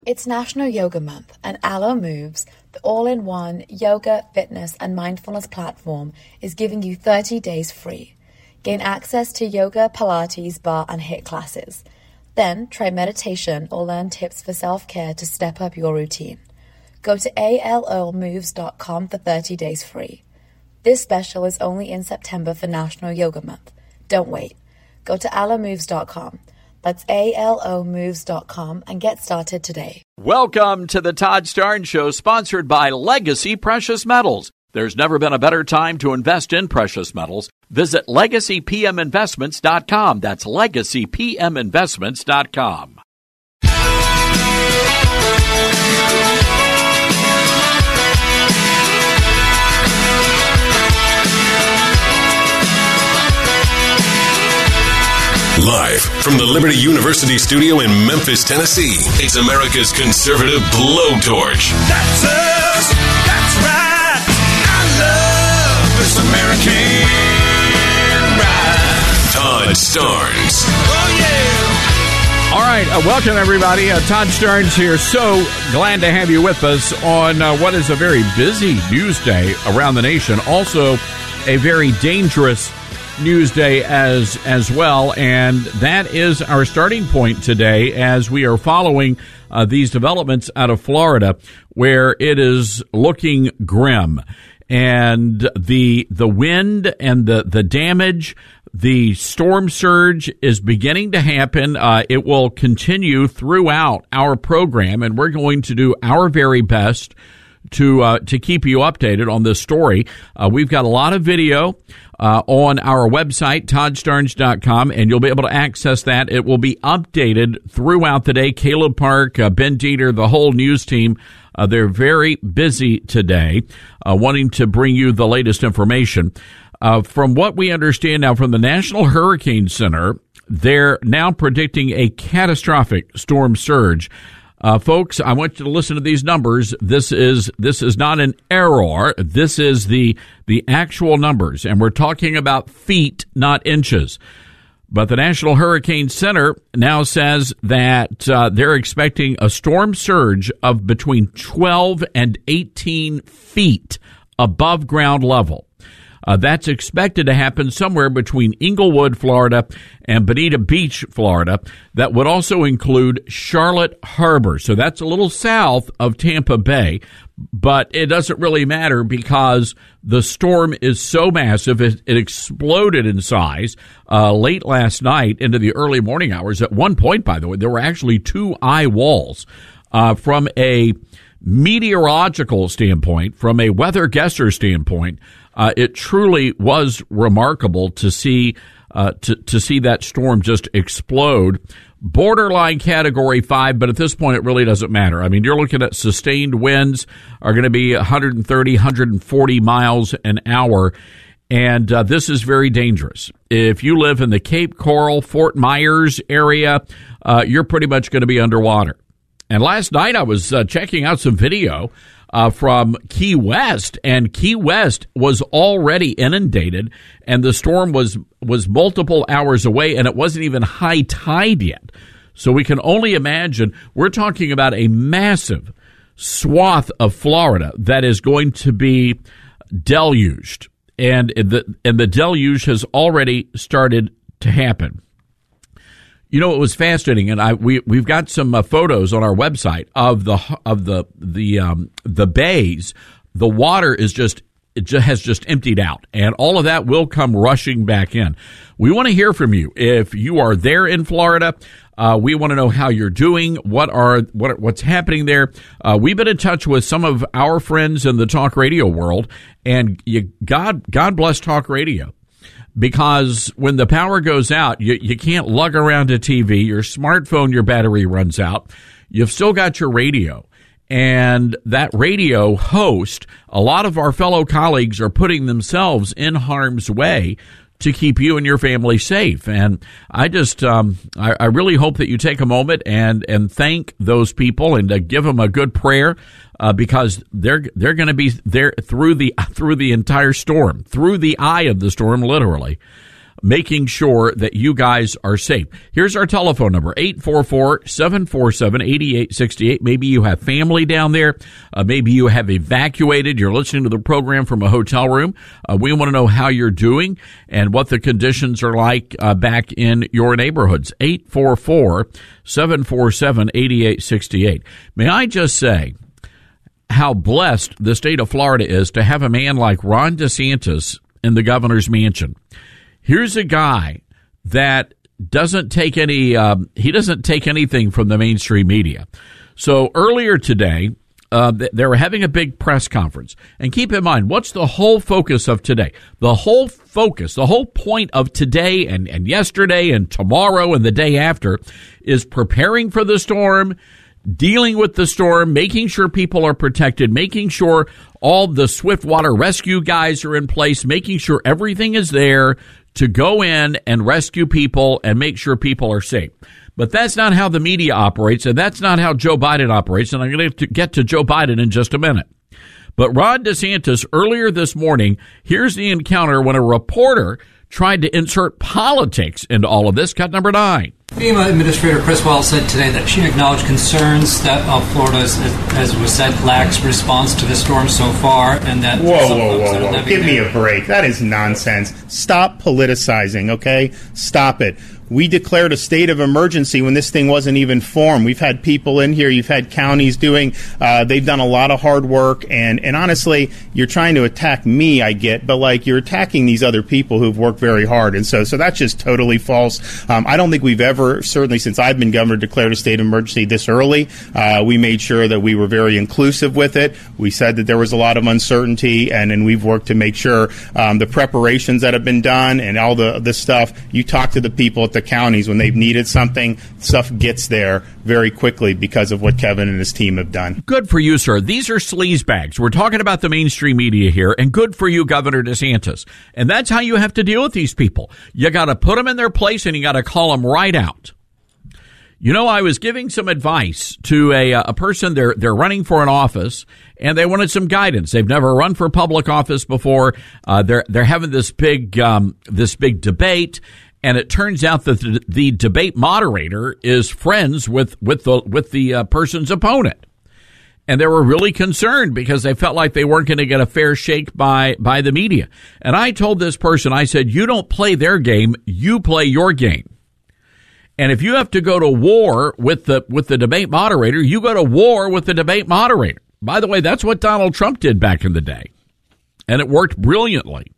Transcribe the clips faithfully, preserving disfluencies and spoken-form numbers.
It's National Yoga Month, and Alo Moves, the all-in-one yoga, fitness, and mindfulness platform, is giving you thirty days free. Gain access to yoga, Pilates, barre, and HIIT classes. Then try meditation or learn tips for self-care to step up your routine. Go to A L O moves dot com for thirty days free. This special is only in September for National Yoga Month. Don't wait. Go to alo moves dot com. That's A L O moves dot com and get started today. Welcome to the Todd Starnes Show, sponsored by Legacy Precious Metals. There's never been a better time to invest in precious metals. Visit legacy p m investments dot com. That's legacy p m investments dot com. Live from the Liberty University studio in Memphis, Tennessee, it's America's conservative blowtorch. That's us. That's right. I love this American ride. Todd Starnes. Oh, yeah. All right. Uh, welcome, everybody. Uh, Todd Starnes here. So glad to have you with us on uh, what is a very busy news day around the nation. Also, a very dangerous news day as as well, and that is our starting point today as we are following uh, these developments out of Florida, where it is looking grim, and the the wind and the the damage, the storm surge is beginning to happen. Uh, it will continue throughout our program, and we're going to do our very best to uh, to keep you updated on this story. Uh, we've got a lot of video uh, on our website, todd starnes dot com, and you'll be able to access that. It will be updated throughout the day. Caleb Park, uh, Ben Dieter, the whole news team, uh, they're very busy today, uh, wanting to bring you the latest information. Uh, from what we understand now from the National Hurricane Center, they're now predicting a catastrophic storm surge. Uh, folks, I want you to listen to these numbers. This is this is not an error. This is the the actual numbers, and we're talking about feet, not inches. But the National Hurricane Center now says that uh, they're expecting a storm surge of between twelve and eighteen feet above ground level. Uh, that's expected to happen somewhere between Inglewood, Florida, and Bonita Beach, Florida. That would also include Charlotte Harbor. So that's a little south of Tampa Bay, but it doesn't really matter because the storm is so massive. It, it exploded in size uh, late last night into the early morning hours. At one point, by the way, there were actually two eye walls. Uh, from a meteorological standpoint, from a weather guesser standpoint, Uh, it truly was remarkable to see uh, to, to see that storm just explode. Borderline category five, but at this point it really doesn't matter. I mean, you're looking at sustained winds are going to be one thirty, one forty miles an hour, and uh, this is very dangerous. If you live in the Cape Coral, Fort Myers area, uh, you're pretty much going to be underwater. And last night I was uh, checking out some video Uh, from Key West, and Key West was already inundated, and the storm was was multiple hours away, and it wasn't even high tide yet. So we can only imagine, we're talking about a massive swath of Florida that is going to be deluged, and the and the deluge has already started to happen. You know, it was fascinating, and I we we've got some uh, photos on our website of the of the the um, the bays. The water is just it just has just emptied out, and all of that will come rushing back in. We want to hear from you if you are there in Florida. Uh, we want to know how you're doing. What are what what's happening there? Uh, we've been in touch with some of our friends in the talk radio world, and you, God God bless talk radio. Because when the power goes out, you, you can't lug around a T V. Your smartphone, your battery runs out. You've still got your radio. And that radio host, a lot of our fellow colleagues are putting themselves in harm's way to keep you and your family safe. And I just, um, I, I really hope that you take a moment and, and thank those people and uh, give them a good prayer, uh, because they're, they're going to be there through the, through the entire storm, through the eye of the storm, literally. making sure that you guys are safe. Here's our telephone number, eight four four, seven four seven, eight eight six eight. Maybe you have family down there. Uh, maybe you have evacuated. You're listening to the program from a hotel room. Uh, we want to know how you're doing and what the conditions are like uh, back in your neighborhoods. eight four four, seven four seven, eight eight six eight. May I just say how blessed the state of Florida is to have a man like Ron DeSantis in the governor's mansion. Here's a guy that doesn't take any, um, he doesn't take anything from the mainstream media. So earlier today, uh, they were having a big press conference. And keep in mind, what's the whole focus of today? The whole focus, the whole point of today and, and yesterday and tomorrow and the day after is preparing for the storm, dealing with the storm, making sure people are protected, making sure all the Swiftwater rescue guys are in place, making sure everything is there to go in and rescue people and make sure people are safe. But that's not how the media operates, and that's not how Joe Biden operates, and I'm going to get to Joe Biden in just a minute. But Ron DeSantis, earlier this morning, here's the encounter when a reporter tried to insert politics into all of this. Cut number nine. FEMA Administrator Chris Wells said today that she acknowledged concerns that uh, Florida, as, as was said, lacks response to the storm so far, and that whoa, whoa, whoa, whoa! Give me a break. That is nonsense. Stop politicizing, okay? Stop it. We declared a state of emergency when this thing wasn't even formed. We've had people in here. You've had counties doing. Uh, they've done a lot of hard work. And, and honestly, you're trying to attack me, I get, but like you're attacking these other people who've worked very hard. And so, so that's just totally false. Um, I don't think we've ever, certainly since I've been governor, declared a state of emergency this early. Uh, we made sure that we were very inclusive with it. We said that there was a lot of uncertainty, and, and we've worked to make sure um, the preparations that have been done and all the this stuff. You talk to the people at the counties when they've needed something, stuff gets there very quickly because of what Kevin and his team have done. Good for you, sir. These are sleazebags. We're talking about the mainstream media here, and good for you, Governor DeSantis. And that's how you have to deal with these people. You got to put them in their place, and you got to call them right out. You know, I was giving some advice to a a person. They're they're running for an office, and they wanted some guidance. They've never run for public office before. Uh, they're they're having this big um, this big debate. And it turns out that the, the debate moderator is friends with, with the, with the uh, person's opponent. And they were really concerned because they felt like they weren't going to get a fair shake by, by the media. And I told this person, I said, you don't play their game, you play your game. And if you have to go to war with the, with the debate moderator, you go to war with the debate moderator. By the way, that's what Donald Trump did back in the day. And it worked brilliantly.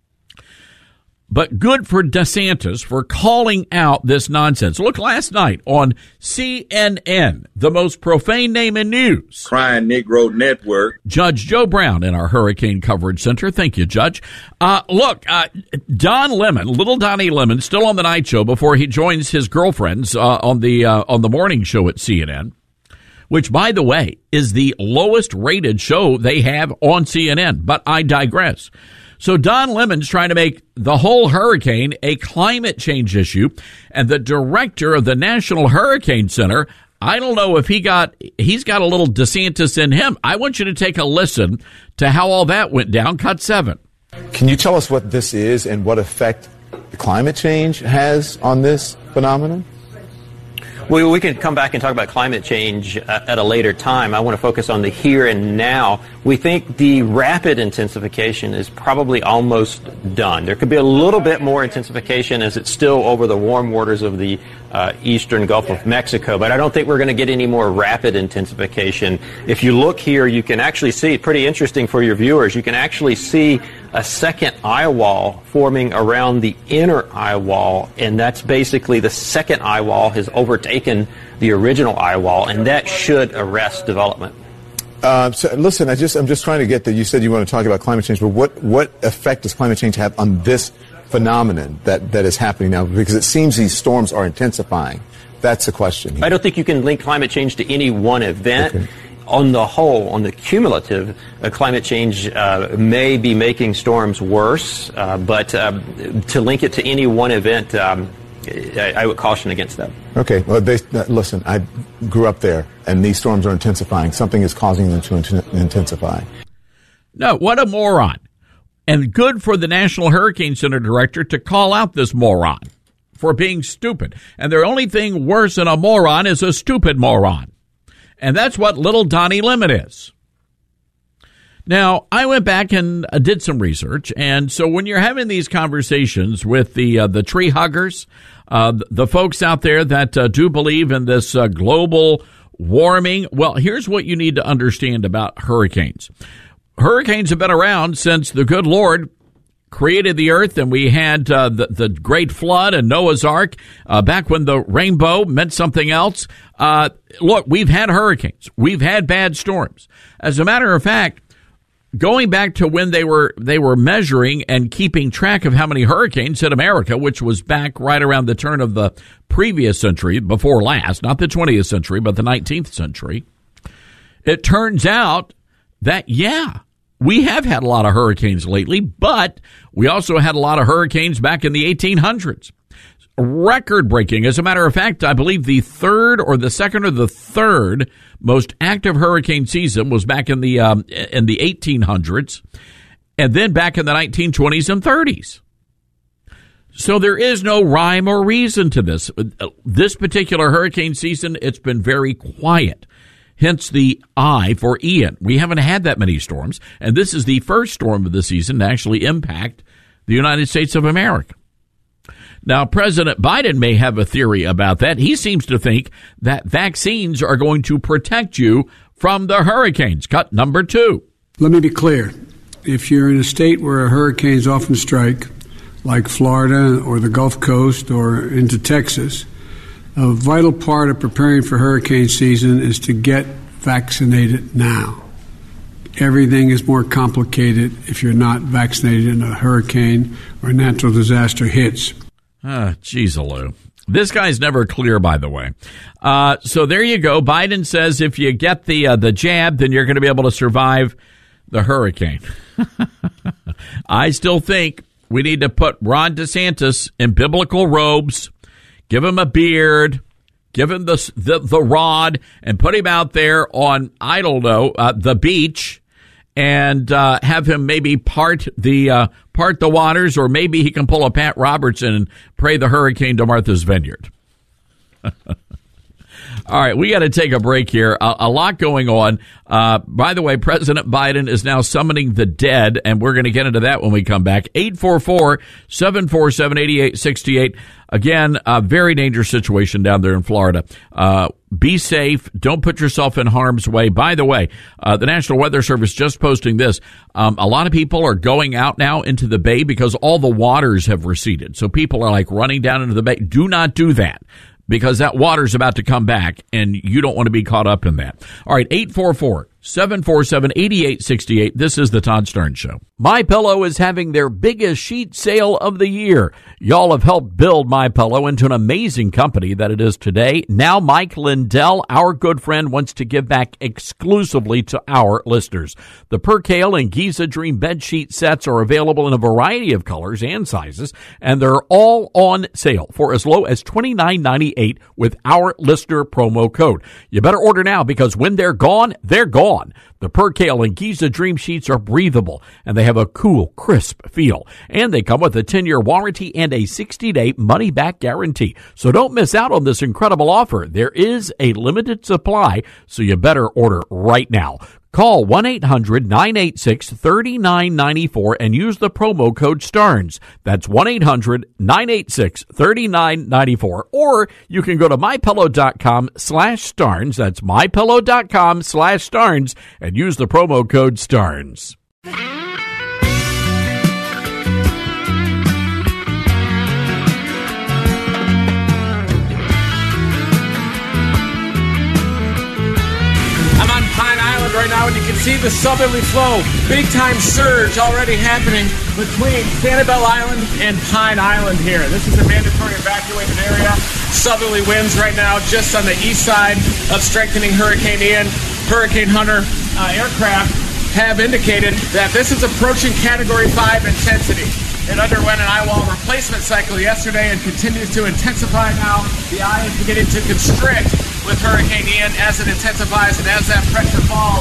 But good for DeSantis for calling out this nonsense. Look, last night on C N N, the most profane name in news. Crying Negro Network. Judge Joe Brown in our Hurricane Coverage Center. Thank you, Judge. Uh, look, uh, Don Lemon, little Donnie Lemon, still on the night show before he joins his girlfriends uh, on the uh, on the morning show at C N N, which, by the way, is the lowest rated show they have on C N N. But I digress. So Don Lemon's trying to make the whole hurricane a climate change issue, and the director of the National Hurricane Center, I don't know if he got, he's got a little DeSantis in him. I want you to take a listen to how all that went down. Cut seven. Can you tell us what this is and what effect climate change has on this phenomenon? Well, we can come back and talk about climate change uh, at a later time. I want to focus on the here and now. We think the rapid intensification is probably almost done. There could be a little bit more intensification as it's still over the warm waters of the uh, eastern Gulf of Mexico, but I don't think we're going to get any more rapid intensification. If you look here, you can actually see, pretty interesting for your viewers, you can actually see a second eye wall forming around the inner eye wall, and that's basically the second eye wall has overtaken the original eye wall, and that should arrest development. Uh, so listen, I just I'm just trying to get that. You said you want to talk about climate change, but what what effect does climate change have on this phenomenon that that is happening now? Because it seems these storms are intensifying. That's the question here. I don't think you can link climate change to any one event. Okay. On the whole, on the cumulative, uh, climate change uh, may be making storms worse, uh, but uh, to link it to any one event, um, I, I would caution against that. Okay. Well, they, uh, listen, I grew up there, and these storms are intensifying. Something is causing them to int- intensify. No, what a moron. And good for the National Hurricane Center director to call out this moron for being stupid. And the only thing worse than a moron is a stupid moron. And that's what little Donnie Lemon is. Now, I went back and uh, did some research. And so when you're having these conversations with the uh, the tree huggers, uh, the folks out there that uh, do believe in this uh, global warming, well, here's what you need to understand about hurricanes. Hurricanes have been around since the good Lord created the earth, and we had uh, the, the great flood and Noah's Ark uh, back when the rainbow meant something else. Uh, look, we've had hurricanes. We've had bad storms. As a matter of fact, going back to when they were they were measuring and keeping track of how many hurricanes hit America, which was back right around the turn of the previous century, before last, not the twentieth century, but the nineteenth century, it turns out that, yeah, we have had a lot of hurricanes lately, but we also had a lot of hurricanes back in the eighteen hundreds. Record-breaking. As a matter of fact, I believe the third or the second or the third most active hurricane season was back in the um, in the eighteen hundreds, and then back in the nineteen twenties and thirties. So there is no rhyme or reason to this. This particular hurricane season, it's been very quiet. Hence the I for Ian. We haven't had that many storms, and this is the first storm of the season to actually impact the United States of America. Now, President Biden may have a theory about that. He seems to think that vaccines are going to protect you from the hurricanes. Cut number two. Let me be clear. If you're in a state where hurricanes often strike, like Florida or the Gulf Coast or into Texas, a vital part of preparing for hurricane season is to get vaccinated now. Everything is more complicated if you're not vaccinated and a hurricane or a natural disaster hits. Ah, geez, Lou. This guy's never clear, by the way. Uh, so there you go. Biden says if you get the uh, the jab, then you're going to be able to survive the hurricane. I still think we need to put Ron DeSantis in biblical robes, give him a beard, give him the the, the rod, and put him out there on, I don't know, uh, the beach, and uh, have him maybe part the uh, part the waters, or maybe he can pull a Pat Robertson and pray the hurricane to Martha's Vineyard. All right, we got to take a break here. A, a lot going on. Uh, by the way, President Biden is now summoning the dead, and we're going to get into that when we come back. eight four four, seven four seven, eight eight six eight. Again, a very dangerous situation down there in Florida. Uh, be safe. Don't put yourself in harm's way. By the way, uh, the National Weather Service just posting this. Um, a lot of people are going out now into the bay because all the waters have receded. So people are like running down into the bay. Do not do that, because that water's about to come back, and you don't want to be caught up in that. All right, eight four four, seven four seven, eight eight six eight. This is the Todd Stern Show. MyPillow is having their biggest sheet sale of the year. Y'all have helped build MyPillow into an amazing company that it is today. Now Mike Lindell, our good friend, wants to give back exclusively to our listeners. The Percale and Giza Dream bed sheet sets are available in a variety of colors and sizes, and they're all on sale for as low as twenty-nine ninety-eight with our listener promo code. You better order now, because when they're gone, they're gone. The Percale and Giza Dream sheets are breathable, and they have a cool, crisp feel. And they come with a ten-year warranty and a sixty-day money-back guarantee. So don't miss out on this incredible offer. There is a limited supply, so you better order right now. Call one eight hundred, nine eight six, three nine nine four and use the promo code STEARNS. That's one eight hundred, nine eight six, three nine nine four. Or you can go to mypillow.com slash STARNS. That's mypillow.com slash STARNS and use the promo code STARNS. Right now, and you can see the southerly flow. Big time surge already happening between Sanibel Island and Pine Island here. This is a mandatory evacuated area. Southerly winds right now just on the east side of strengthening Hurricane Ian. Hurricane Hunter uh, aircraft have indicated that this is approaching Category five intensity. It underwent an eye wall replacement cycle yesterday and continues to intensify now. The eye is beginning to constrict with Hurricane Ian as it intensifies, and as that pressure falls,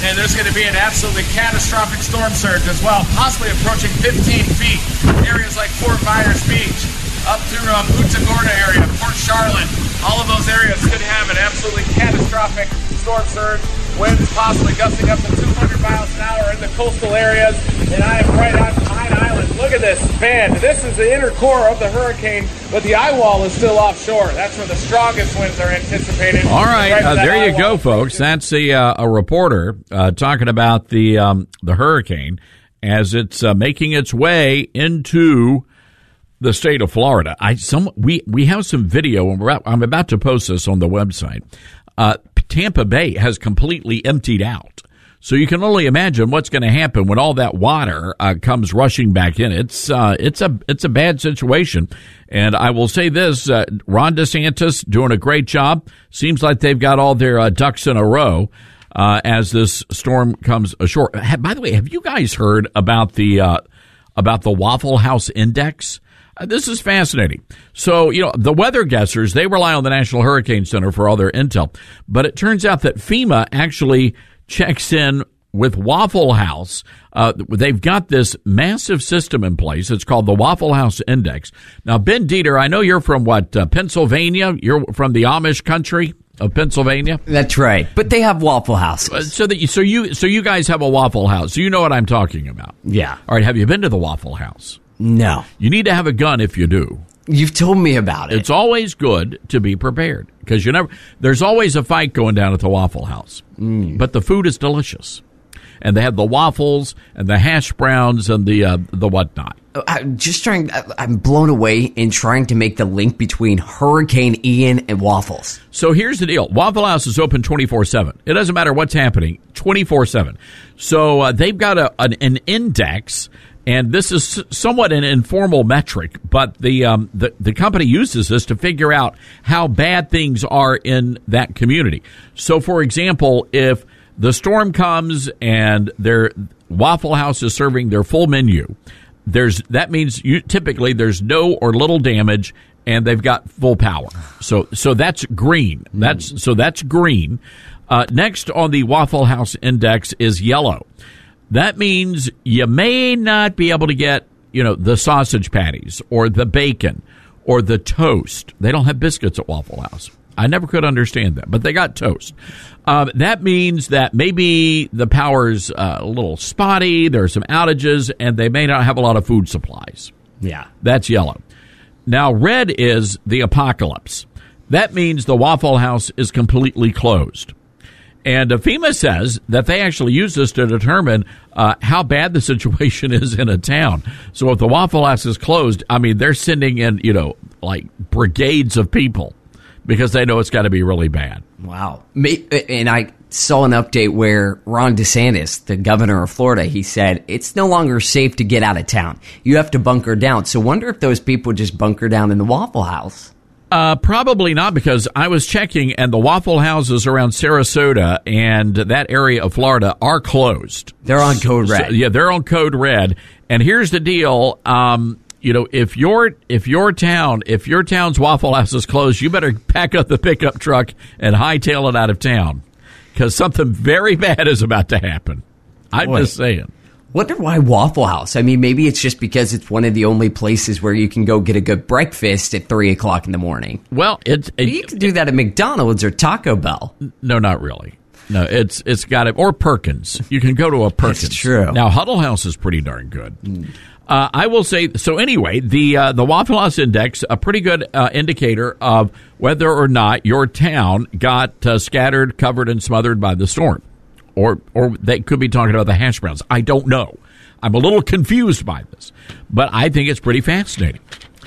and there's going to be an absolutely catastrophic storm surge as well, possibly approaching fifteen feet. Areas like Fort Myers Beach, up through uh, Punta Gorda area, Port Charlotte, all of those areas could have an absolutely catastrophic storm surge. Winds possibly gusting up to two hundred miles an hour in the coastal areas, and I am right on Pine Island. Look at this band. This is the inner core of the hurricane, but the eye wall is still offshore. That's where the strongest winds are anticipated. All right, right uh, there you go, wall. folks. That's the uh, a reporter uh, talking about the um, the hurricane as it's uh, making its way into the state of Florida. I some we we have some video, and we're out, I'm about to post this on the website. Uh, Tampa Bay has completely emptied out. So you can only imagine what's going to happen when all that water uh, comes rushing back in. It's uh, it's a it's a bad situation. And I will say this, uh, Ron DeSantis doing a great job. Seems like they've got all their uh, ducks in a row uh, as this storm comes ashore. By the way, have you guys heard about the uh, about the Waffle House Index? Uh, this is fascinating. So, you know, the weather guessers, they rely on the National Hurricane Center for all their intel. But it turns out that FEMA actually checks in with Waffle House. Uh, they've got this massive system in place. It's called the Waffle House Index. Now, Ben Dieter, I know you're from what, uh, Pennsylvania? You're from the Amish country of Pennsylvania? That's right. But they have Waffle Houses. Uh, so that you, so you, so you guys have a Waffle House. So you know what I'm talking about. Yeah. All right. Have you been to the Waffle House? No. You need to have a gun if you do. You've told me about it. It's always good to be prepared because you never. There's always a fight going down at the Waffle House, mm. but the food is delicious, and they have the waffles and the hash browns and the uh, the whatnot. I'm just trying. I'm blown away in trying to make the link between Hurricane Ian and waffles. So here's the deal: Waffle House is open twenty-four seven. It doesn't matter what's happening, twenty-four seven. So uh, they've got a, an, an index. And this is somewhat an informal metric, but the, um, the the company uses this to figure out how bad things are in that community. So, for example, if the storm comes and their Waffle House is serving their full menu, there's that means you, typically there's no or little damage, and they've got full power. So so that's green. That's so that's green. Uh, next on the Waffle House Index is yellow. That means you may not be able to get, you know, the sausage patties or the bacon or the toast. They don't have biscuits at Waffle House. I never could understand that, but they got toast. Uh, that means that maybe the power's uh, a little spotty, there are some outages, and they may not have a lot of food supplies. Yeah. That's yellow. Now, red is the apocalypse. That means the Waffle House is completely closed. And uh, FEMA says that they actually use this to determine uh, how bad the situation is in a town. So if the Waffle House is closed, I mean, they're sending in, you know, like brigades of people because they know it's got to be really bad. Wow. And I saw an update where Ron DeSantis, the governor of Florida, he said it's no longer safe to get out of town. You have to bunker down. So wonder if those people just bunker down in the Waffle House. Uh, probably not, because I was checking and the Waffle Houses around Sarasota and that area of Florida are closed. They're on code red. So, yeah, they're on code red. And here's the deal. Um, you know, if your if your town, if your town's Waffle House is closed, you better pack up the pickup truck and hightail it out of town, because something very bad is about to happen. I'm Boy. just saying. Wonder why Waffle House? I mean, maybe it's just because it's one of the only places where you can go get a good breakfast at three o'clock in the morning. Well, it's it, you can do that at McDonald's or Taco Bell. No, not really. No, it's it's got it, or Perkins. You can go to a Perkins. That's true. Now, Huddle House is pretty darn good. Mm. Uh, I will say, so anyway, the uh, the Waffle House Index, a pretty good uh, indicator of whether or not your town got uh, scattered, covered, and smothered by the storm. Or or they could be talking about the hash browns. I don't know. I'm a little confused by this, but I think it's pretty fascinating.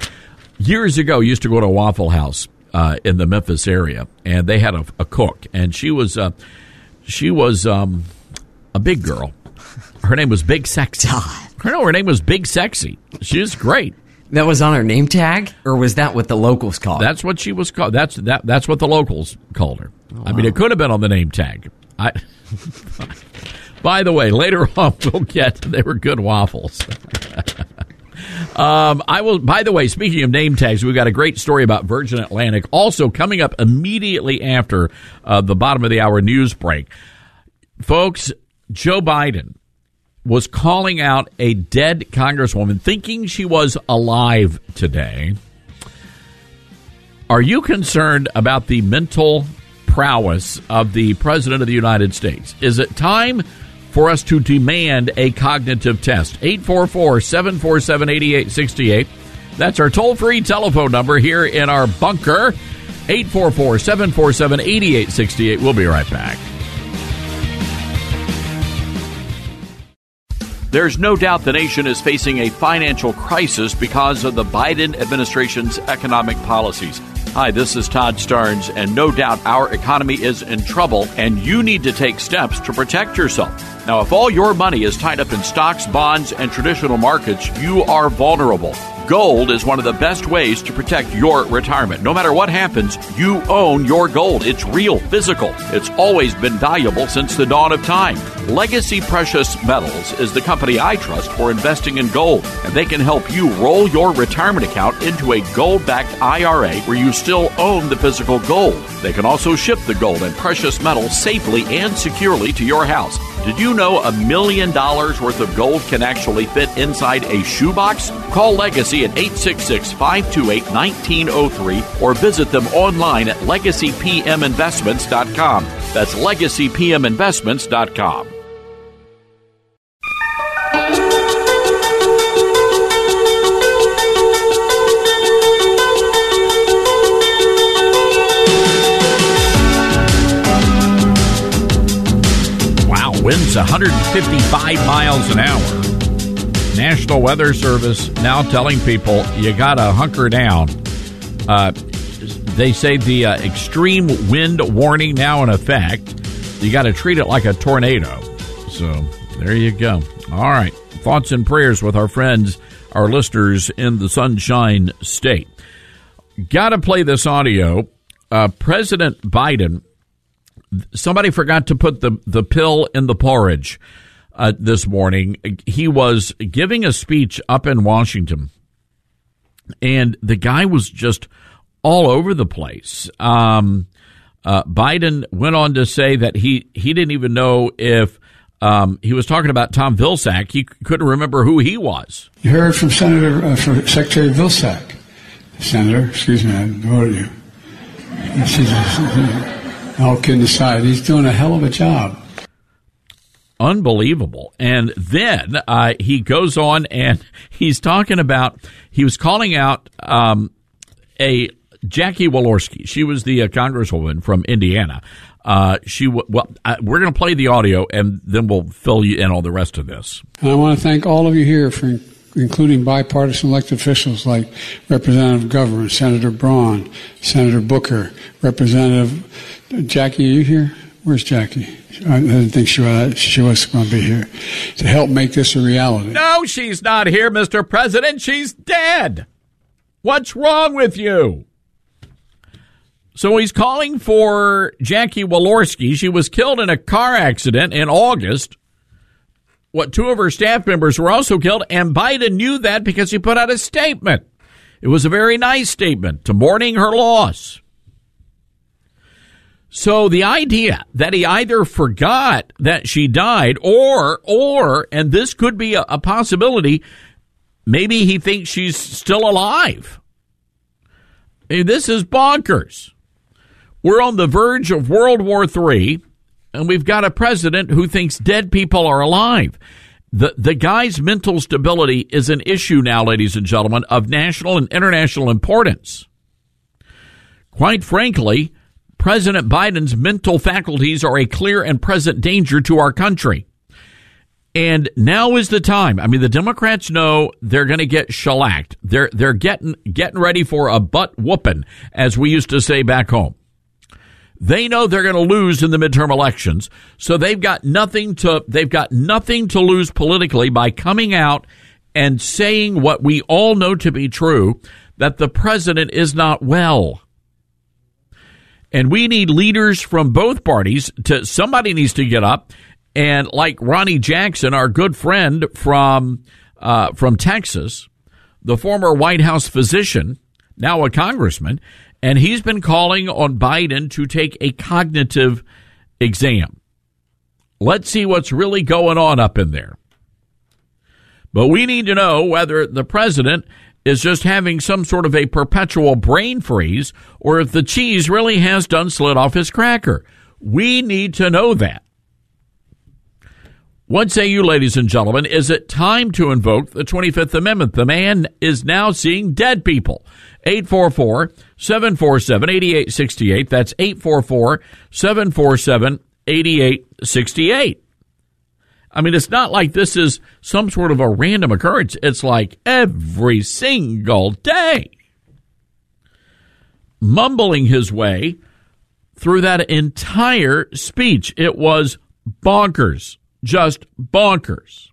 Years ago, I used to go to a Waffle House uh, in the Memphis area, and they had a, a cook, and she was uh, she was um, a big girl. Her name was Big Sexy. Her, no, her name was Big Sexy. She was great. That was on her name tag, or was that what the locals called? That's what she was called. That's that. That's what the locals called her. Oh, wow. I mean, it could have been on the name tag. I. By the way, later on we'll get they were good waffles. um, I will. By the way, speaking of name tags, we've got a great story about Virgin Atlantic. Also coming up immediately after uh, the bottom of the hour news break, folks. Joe Biden was calling out a dead Congresswoman, thinking she was alive today. Are you concerned about the mental prowess of the President of the United States? Is it time for us to demand a cognitive test? eight four four, seven four seven, eight eight six eight. That's our toll-free telephone number here in our bunker. eight four four, seven four seven, eight eight six eight. We'll be right back. There's no doubt the nation is facing a financial crisis because of the Biden administration's economic policies. Hi, this is Todd Starnes, and no doubt our economy is in trouble, and you need to take steps to protect yourself. Now, if all your money is tied up in stocks, bonds, and traditional markets, you are vulnerable. Gold is one of the best ways to protect your retirement. No matter what happens, you own your gold. It's real, physical. It's always been valuable since the dawn of time. Legacy Precious Metals is the company I trust for investing in gold, and they can help you roll your retirement account into a gold-backed I R A where you still own the physical gold. They can also ship the gold and precious metals safely and securely to your house. Did you know a million dollars worth of gold can actually fit inside a shoebox? Call Legacy at eight six six, five two eight, one nine zero three or visit them online at legacy p m investments dot com. That's legacy p m investments dot com. Winds one hundred fifty-five miles an hour. National Weather Service now telling people you got to hunker down. Uh, they say the uh, extreme wind warning now in effect. You got to treat it like a tornado. So there you go. All right. Thoughts and prayers with our friends, our listeners in the Sunshine State. Got to play this audio. Uh, President Biden. Somebody forgot to put the, the pill in the porridge uh, this morning. He was giving a speech up in Washington, and the guy was just all over the place. Um, uh, Biden went on to say that he, he didn't even know if um, he was talking about Tom Vilsack. He couldn't remember who he was. You heard from Senator, uh, from Secretary Vilsack. Senator, excuse me, I voted you. All kidding aside, he's doing a hell of a job. Unbelievable. And then uh, he goes on and he's talking about, he was calling out um, a Jackie Walorski. She was the uh, congresswoman from Indiana. Uh, she w- well, uh, we're going to play the audio and then we'll fill you in on the rest of this. And I want to thank all of you here for including bipartisan elected officials like Representative Governor, Senator Braun, Senator Booker, Representative Jackie. Are you here? Where's Jackie? I didn't think she was, she was going to be here to help make this a reality. No, she's not here, Mister President. She's dead. What's wrong with you? So he's calling for Jackie Walorski. She was killed in a car accident in August. What, two of her staff members were also killed, and Biden knew that because he put out a statement. It was a very nice statement to mourning her loss. So the idea that he either forgot that she died or, or, and this could be a, a possibility, maybe he thinks she's still alive. I mean, this is bonkers. We're on the verge of World War Three. And we've got a president who thinks dead people are alive. The the guy's mental stability is an issue now, ladies and gentlemen, of national and international importance. Quite frankly, President Biden's mental faculties are a clear and present danger to our country. And now is the time. I mean, the Democrats know they're going to get shellacked. They're they're getting getting ready for a butt whooping, as we used to say back home. They know they're going to lose in the midterm elections, so they've got nothing to they've got nothing to lose politically by coming out and saying what we all know to be true, that the president is not well. And we need leaders from both parties to somebody needs to get up and, like Ronnie Jackson, our good friend from uh, from Texas, the former White House physician, now a congressman. And he's been calling on Biden to take a cognitive exam. Let's see what's really going on up in there. But we need to know whether the president is just having some sort of a perpetual brain freeze or if the cheese really has done slid off his cracker. We need to know that. What say you, ladies and gentlemen? Is it time to invoke the twenty-fifth Amendment? The man is now seeing dead people. eight four four, seven four seven, eight eight six eight. That's eight four four, seven four seven, eight eight six eight. I mean, it's not like this is some sort of a random occurrence. It's like every single day. Mumbling his way through that entire speech. It was bonkers. Just bonkers.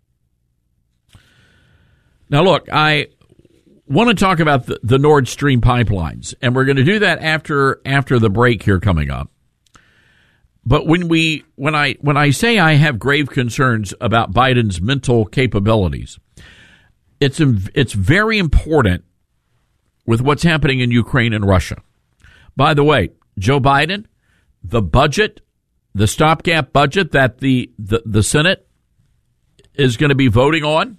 Now, look, I want to talk about the, the Nord Stream pipelines, and we're going to do that after after the break here coming up. But when we when I when I say I have grave concerns about Biden's mental capabilities, it's it's very important with what's happening in Ukraine and Russia. By the way, Joe Biden, the budget, the stopgap budget that the, the, the Senate is going to be voting on,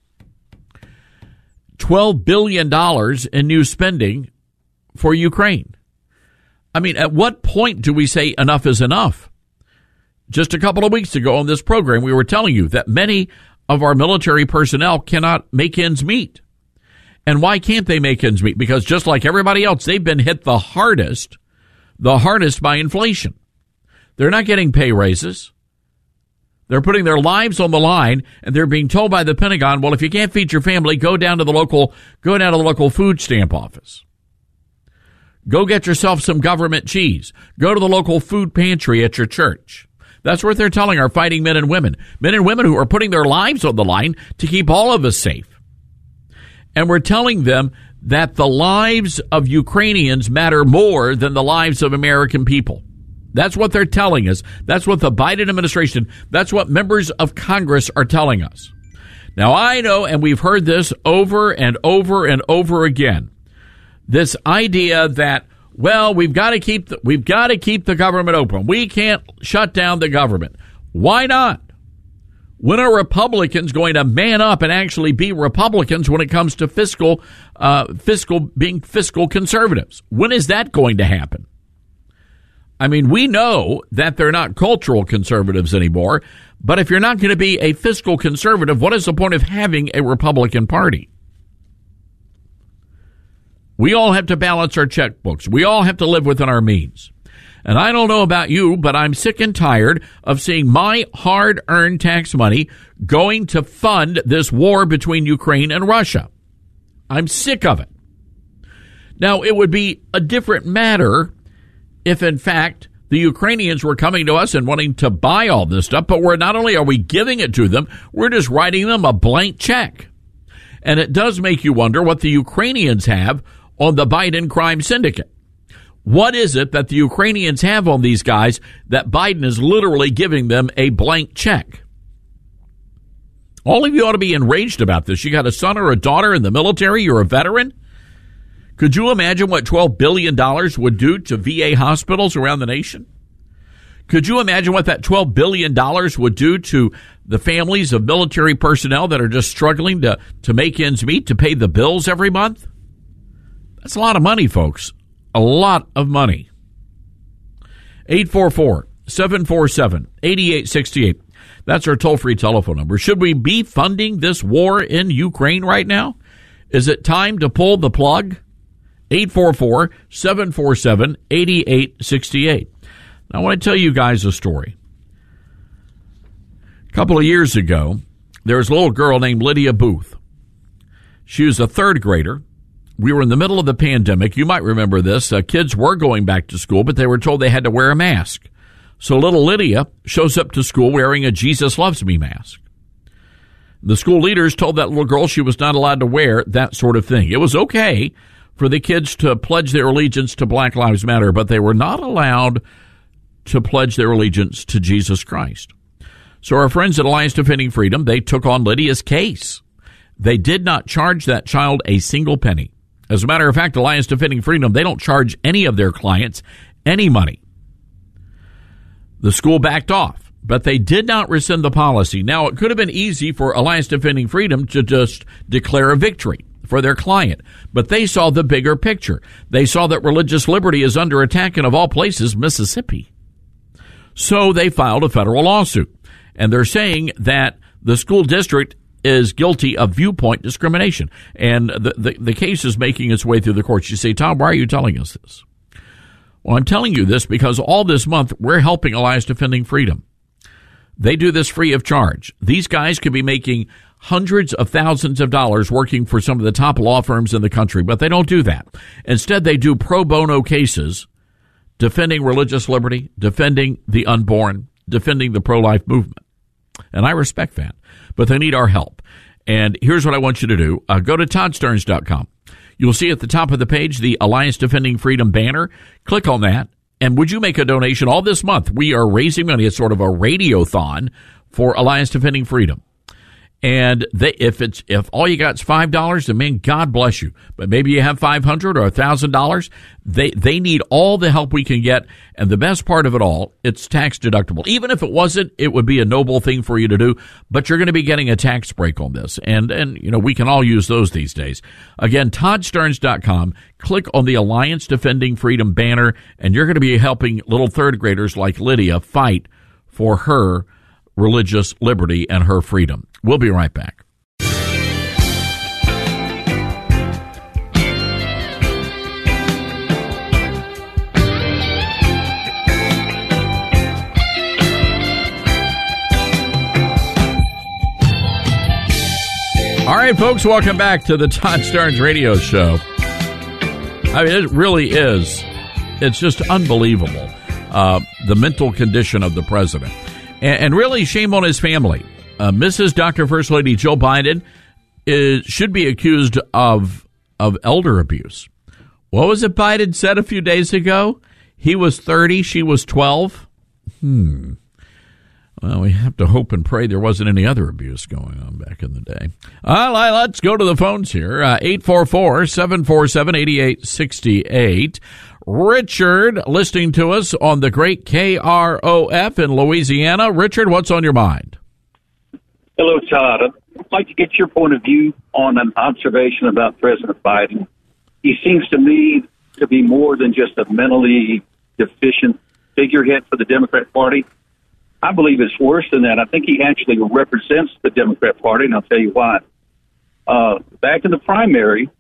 twelve billion dollars in new spending for Ukraine. I mean, at what point do we say enough is enough? Just a couple of weeks ago on this program, we were telling you that many of our military personnel cannot make ends meet. And why can't they make ends meet? Because just like everybody else, they've been hit the hardest, the hardest by inflation. They're not getting pay raises. They're putting their lives on the line, and they're being told by the Pentagon, well, if you can't feed your family, go down to the local, go down to the local food stamp office. Go get yourself some government cheese. Go to the local food pantry at your church. That's what they're telling our fighting men and women. Men and women who are putting their lives on the line to keep all of us safe. And we're telling them that the lives of Ukrainians matter more than the lives of American people. That's what they're telling us. That's what the Biden administration, that's what members of Congress are telling us. Now, I know, and we've heard this over and over and over again, this idea that, well, we've got to keep the, we've got to keep the government open. We can't shut down the government. Why not? When are Republicans going to man up and actually be Republicans when it comes to fiscal, uh, fiscal being fiscal conservatives? When is that going to happen? I mean, we know that they're not cultural conservatives anymore, but if you're not going to be a fiscal conservative, what is the point of having a Republican Party? We all have to balance our checkbooks. We all have to live within our means. And I don't know about you, but I'm sick and tired of seeing my hard-earned tax money going to fund this war between Ukraine and Russia. I'm sick of it. Now, it would be a different matter if, in fact, the Ukrainians were coming to us and wanting to buy all this stuff, but we're not only are we giving it to them, we're just writing them a blank check. And it does make you wonder what the Ukrainians have on the Biden crime syndicate. What is it that the Ukrainians have on these guys that Biden is literally giving them a blank check? All of you ought to be enraged about this. You got a son or a daughter in the military. You're a veteran. Could you imagine what twelve billion dollars would do to V A hospitals around the nation? Could you imagine what that twelve billion dollars would do to the families of military personnel that are just struggling to, to make ends meet, to pay the bills every month? That's a lot of money, folks. A lot of money. eight four four, seven four seven, eight eight six eight. That's our toll-free telephone number. Should we be funding this war in Ukraine right now? Is it time to pull the plug? eight four four, seven four seven, eight eight six eight. Now, I want to tell you guys a story. A couple of years ago, there was a little girl named Lydia Booth. She was a third grader. We were in the middle of the pandemic. You might remember this. Uh, kids were going back to school, but they were told they had to wear a mask. So little Lydia shows up to school wearing a Jesus Loves Me mask. The school leaders told that little girl she was not allowed to wear that sort of thing. It was okay for the kids to pledge their allegiance to Black Lives Matter, but they were not allowed to pledge their allegiance to Jesus Christ. So our friends at Alliance Defending Freedom, they took on Lydia's case. They did not charge that child a single penny. As a matter of fact, Alliance Defending Freedom, they don't charge any of their clients any money. The school backed off, but they did not rescind the policy. Now, it could have been easy for Alliance Defending Freedom to just declare a victory for their client, but they saw the bigger picture. They saw that religious liberty is under attack in, of all places, Mississippi. So they filed a federal lawsuit, and they're saying that the school district is guilty of viewpoint discrimination, and the, the, the case is making its way through the courts. You say, Tom, why are you telling us this? Well, I'm telling you this because all this month we're helping Alliance Defending Freedom. They do this free of charge. These guys could be making hundreds of thousands of dollars working for some of the top law firms in the country, but they don't do that. Instead, they do pro bono cases defending religious liberty, defending the unborn, defending the pro-life movement. And I respect that, but they need our help. And here's what I want you to do. Uh, go to Todd Stearns dot com. You'll see at the top of the page the Alliance Defending Freedom banner. Click on that. And would you make a donation all this month? We are raising money. It's sort of a radiothon for Alliance Defending Freedom. And they, if it's if all you got is five dollars, then man, God bless you. But maybe you have five hundred dollars or one thousand dollars. They they need all the help we can get. And the best part of it all, it's tax deductible. Even if it wasn't, it would be a noble thing for you to do. But you're going to be getting a tax break on this. And, and you know, we can all use those these days. Again, Todd Stearns dot com. Click on the Alliance Defending Freedom banner, and you're going to be helping little third graders like Lydia fight for her religious liberty and her freedom. We'll be right back. All right, folks, welcome back to the Todd Stearns Radio Show. I mean, it really is. It's just unbelievable, uh, the mental condition of the president. And, and really, shame on his family. Uh, Missus Doctor First Lady Jill Biden is, should be accused of of elder abuse. What was it Biden said a few days ago? He was thirty, she was twelve. Hmm. Well, we have to hope and pray there wasn't any other abuse going on back in the day. Uh, let's go to the phones here. Uh, eight four four, seven four seven, eight eight six eight. Richard, listening to us on the great K R O F in Louisiana. Richard, what's on your mind? Hello, Todd. I'd like to get your point of view on an observation about President Biden. He seems to me to be more than just a mentally deficient figurehead for the Democrat Party. I believe it's worse than that. I think he actually represents the Democrat Party, and I'll tell you why. Uh, back in the primary,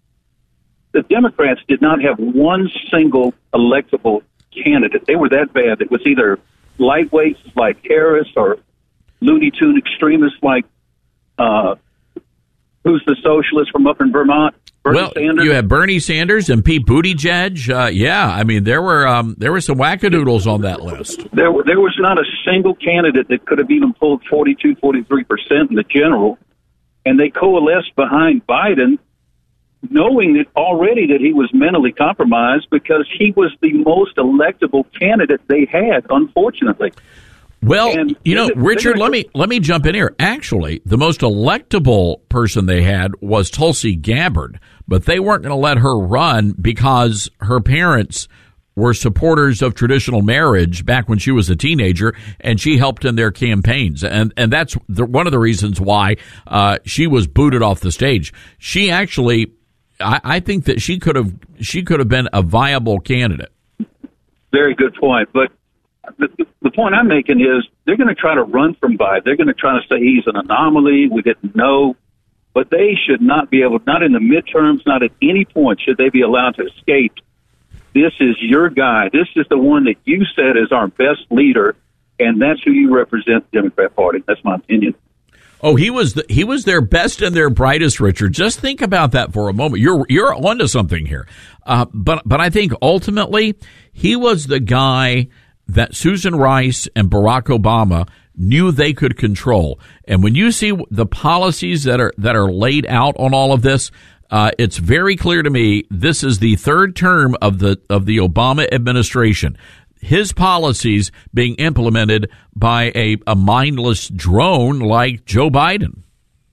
the Democrats did not have one single electable candidate. They were that bad. It was either lightweights like Harris or Looney Tune extremists like, uh, who's the socialist from up in Vermont? Bernie well, Sanders. You have Bernie Sanders and Pete Buttigieg. Uh, yeah, I mean, there were um, there were some wackadoodles on that list. There, there was not a single candidate that could have even pulled forty-two, forty-three percent in the general, and they coalesced behind Biden, knowing that already that he was mentally compromised because he was the most electable candidate they had, unfortunately. Well, and you know, Richard, let me let me jump in here. Actually, the most electable person they had was Tulsi Gabbard, but they weren't going to let her run because her parents were supporters of traditional marriage back when she was a teenager, and she helped in their campaigns. And and that's the, one of the reasons why uh, she was booted off the stage. She actually, I, I think that she could have she could have been a viable candidate. Very good point, but The, the point I'm making is they're going to try to run from Biden. They're going to try to say he's an anomaly. We didn't know. But they should not be able, not in the midterms, not at any point should they be allowed to escape. This is your guy. This is the one that you said is our best leader, and that's who you represent, the Democrat Party. That's my opinion. Oh, he was the, he was their best and their brightest, Richard. Just think about that for a moment. You're you're onto something here. Uh, but but I think ultimately he was the guy that Susan Rice and Barack Obama knew they could control. And when you see the policies that are that are laid out on all of this, uh, it's very clear to me this is the third term of the of the Obama administration. His policies being implemented by a, a mindless drone like Joe Biden.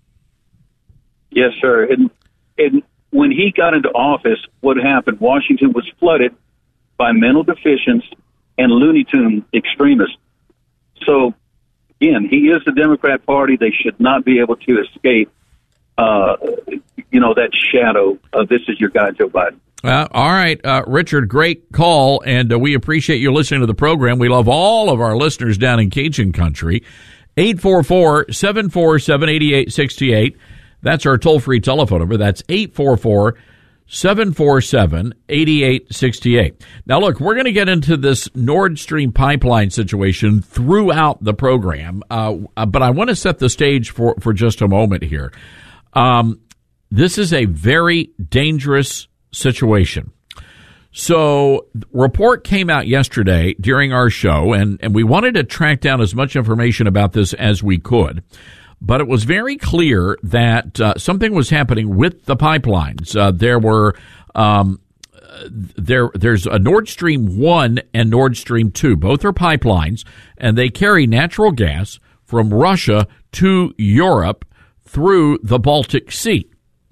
Yes, sir. And, and when he got into office, what happened? Washington was flooded by mental deficients and Looney Tune extremists. So again, he is the Democrat Party. They should not be able to escape, uh, you know, that shadow of this is your guy, Joe Biden. Uh, all right, uh, Richard, great call, and uh, we appreciate you listening to the program. We love all of our listeners down in Cajun country. eight four four, seven four seven, eight eight six eight. That's our toll-free telephone number. That's eight four four, seven four seven, eight eight six eight. Now, look, we're going to get into this Nord Stream pipeline situation throughout the program, uh, but I want to set the stage for, for just a moment here. Um, this is a very dangerous situation. So, report came out yesterday during our show, and, and we wanted to track down as much information about this as we could. But it was very clear that uh, something was happening with the pipelines. Uh, there were um, there there's a Nord Stream one and Nord Stream two. Both are pipelines, and they carry natural gas from Russia to Europe through the Baltic Sea.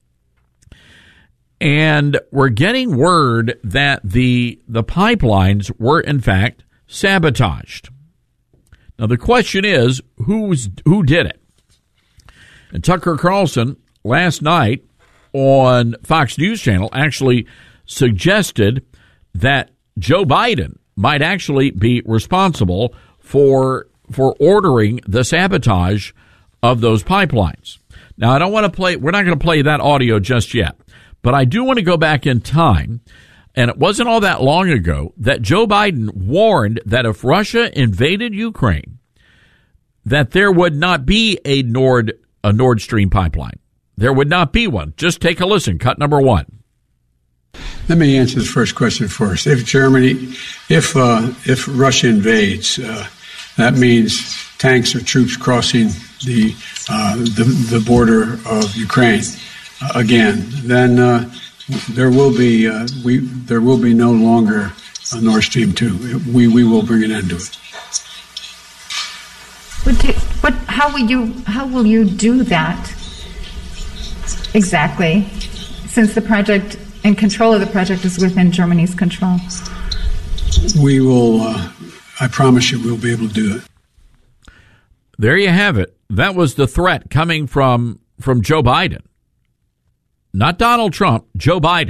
And we're getting word that the the pipelines were in fact sabotaged. Now the question is, who's who did it? And Tucker Carlson last night on Fox News Channel actually suggested that Joe Biden might actually be responsible for for ordering the sabotage of those pipelines. Now I don't want to play. We're not going to play that audio just yet. But I do want to go back in time, and it wasn't all that long ago that Joe Biden warned that if Russia invaded Ukraine, that there would not be a Nord a Nord Stream pipeline. There would not be one. Just take a listen. Cut number one. Let me answer the first question first. If Germany, if uh, if Russia invades, uh, that means tanks or troops crossing the uh, the, the border of Ukraine. Uh, again, then uh, there will be uh, we there will be no longer a Nord Stream two. We we will bring an end to it. What, do, what? How will you? How will you do that exactly? Since the project and control of the project is within Germany's control. We will. Uh, I promise you, we'll be able to do it. There you have it. That was the threat coming from from Joe Biden. Not Donald Trump, Joe Biden.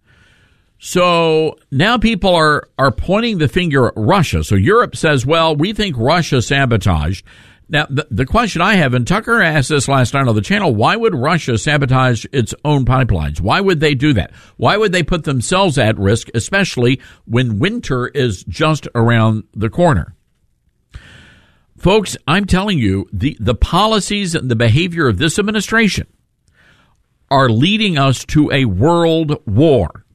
So now people are, are pointing the finger at Russia. So Europe says, well, we think Russia sabotaged. Now, the, the question I have, and Tucker asked this last night on the channel, why would Russia sabotage its own pipelines? Why would they do that? Why would they put themselves at risk, especially when winter is just around the corner? Folks, I'm telling you, the, the policies and the behavior of this administration are leading us to a world war.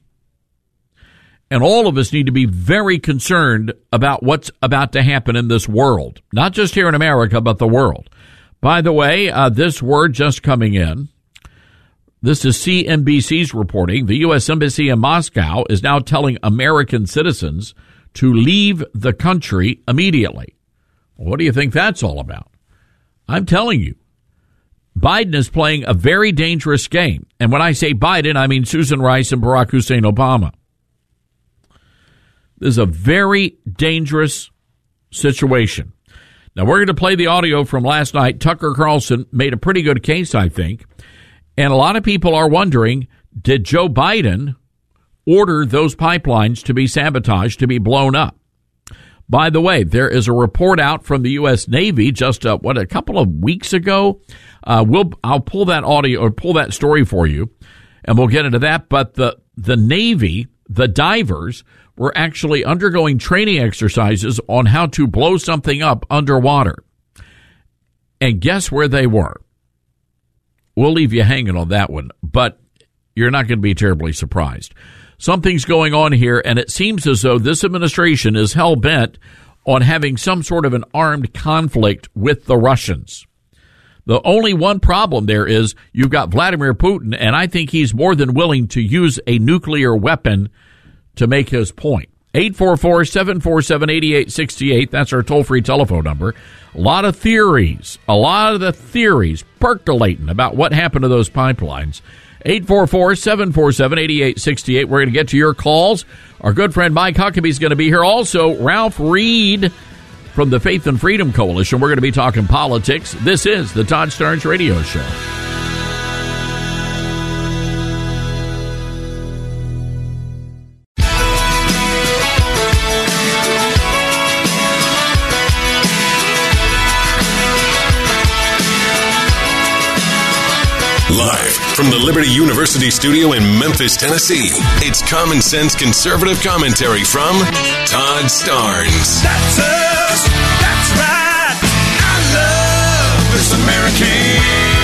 And all of us need to be very concerned about what's about to happen in this world, not just here in America, but the world. By the way, uh, this word just coming in, this is C N B C's reporting. The U S Embassy in Moscow is now telling American citizens to leave the country immediately. What do you think that's all about? I'm telling you, Biden is playing a very dangerous game. And when I say Biden, I mean Susan Rice and Barack Hussein Obama. This is a very dangerous situation. Now, we're going to play the audio from last night. Tucker Carlson made a pretty good case, I think. And a lot of people are wondering, did Joe Biden order those pipelines to be sabotaged, to be blown up? By the way, there is a report out from the U S Navy just, uh, what, a couple of weeks ago. Uh, we'll, I'll pull that audio or pull that story for you, and we'll get into that. But the, the Navy, the divers, were actually undergoing training exercises on how to blow something up underwater. And guess where they were? We'll leave you hanging on that one, but you're not going to be terribly surprised. Something's going on here, and it seems as though this administration is hell-bent on having some sort of an armed conflict with the Russians. The only one problem there is you've got Vladimir Putin, and I think he's more than willing to use a nuclear weapon to make his point. eight four four, seven four seven, eight eight six eight, that's our toll-free telephone number. A lot of theories, a lot of the theories percolating about what happened to those pipelines. eight four four, seven four seven, eight eight six eight. We're going to get to your calls. Our good friend Mike Huckabee is going to be here. Also, Ralph Reed from the Faith and Freedom Coalition. We're going to be talking politics. This is the Todd Starnes Radio Show. Live from the Liberty University studio in Memphis, Tennessee, it's Common Sense Conservative Commentary from Todd Starnes. That's us. That's right. I love this American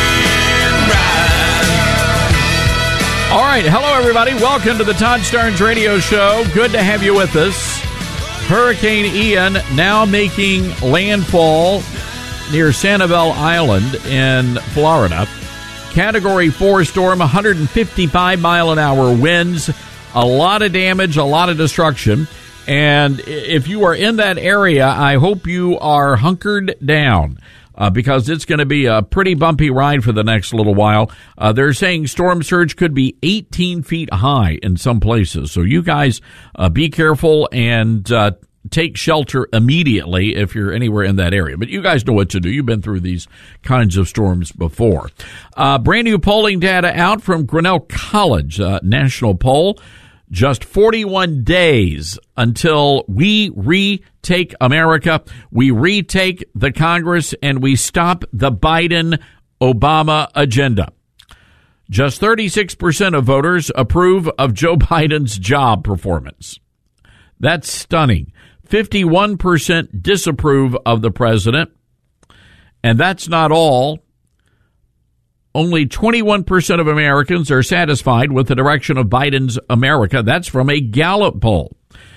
ride. All right. Hello, everybody. Welcome to the Todd Starnes Radio Show. Good to have you with us. Hurricane Ian now making landfall near Sanibel Island in Florida. Category four storm, one hundred fifty-five mile an hour winds, a lot of damage, a lot of destruction. And if you are in that area, I hope you are hunkered down uh, because it's going to be a pretty bumpy ride for the next little while. Uh, they're saying storm surge could be eighteen feet high in some places. So you guys uh, be careful and uh, take shelter immediately if you're anywhere in that area. But you guys know what to do. You've been through these kinds of storms before. Uh, brand new polling data out from Grinnell College, uh, national poll. Just forty-one days until we retake America, we retake the Congress, and we stop the Biden-Obama agenda. Just thirty-six percent of voters approve of Joe Biden's job performance. That's stunning. fifty-one percent disapprove of the president. And that's not all. Only twenty-one percent of Americans are satisfied with the direction of Biden's America. That's from a Gallup poll.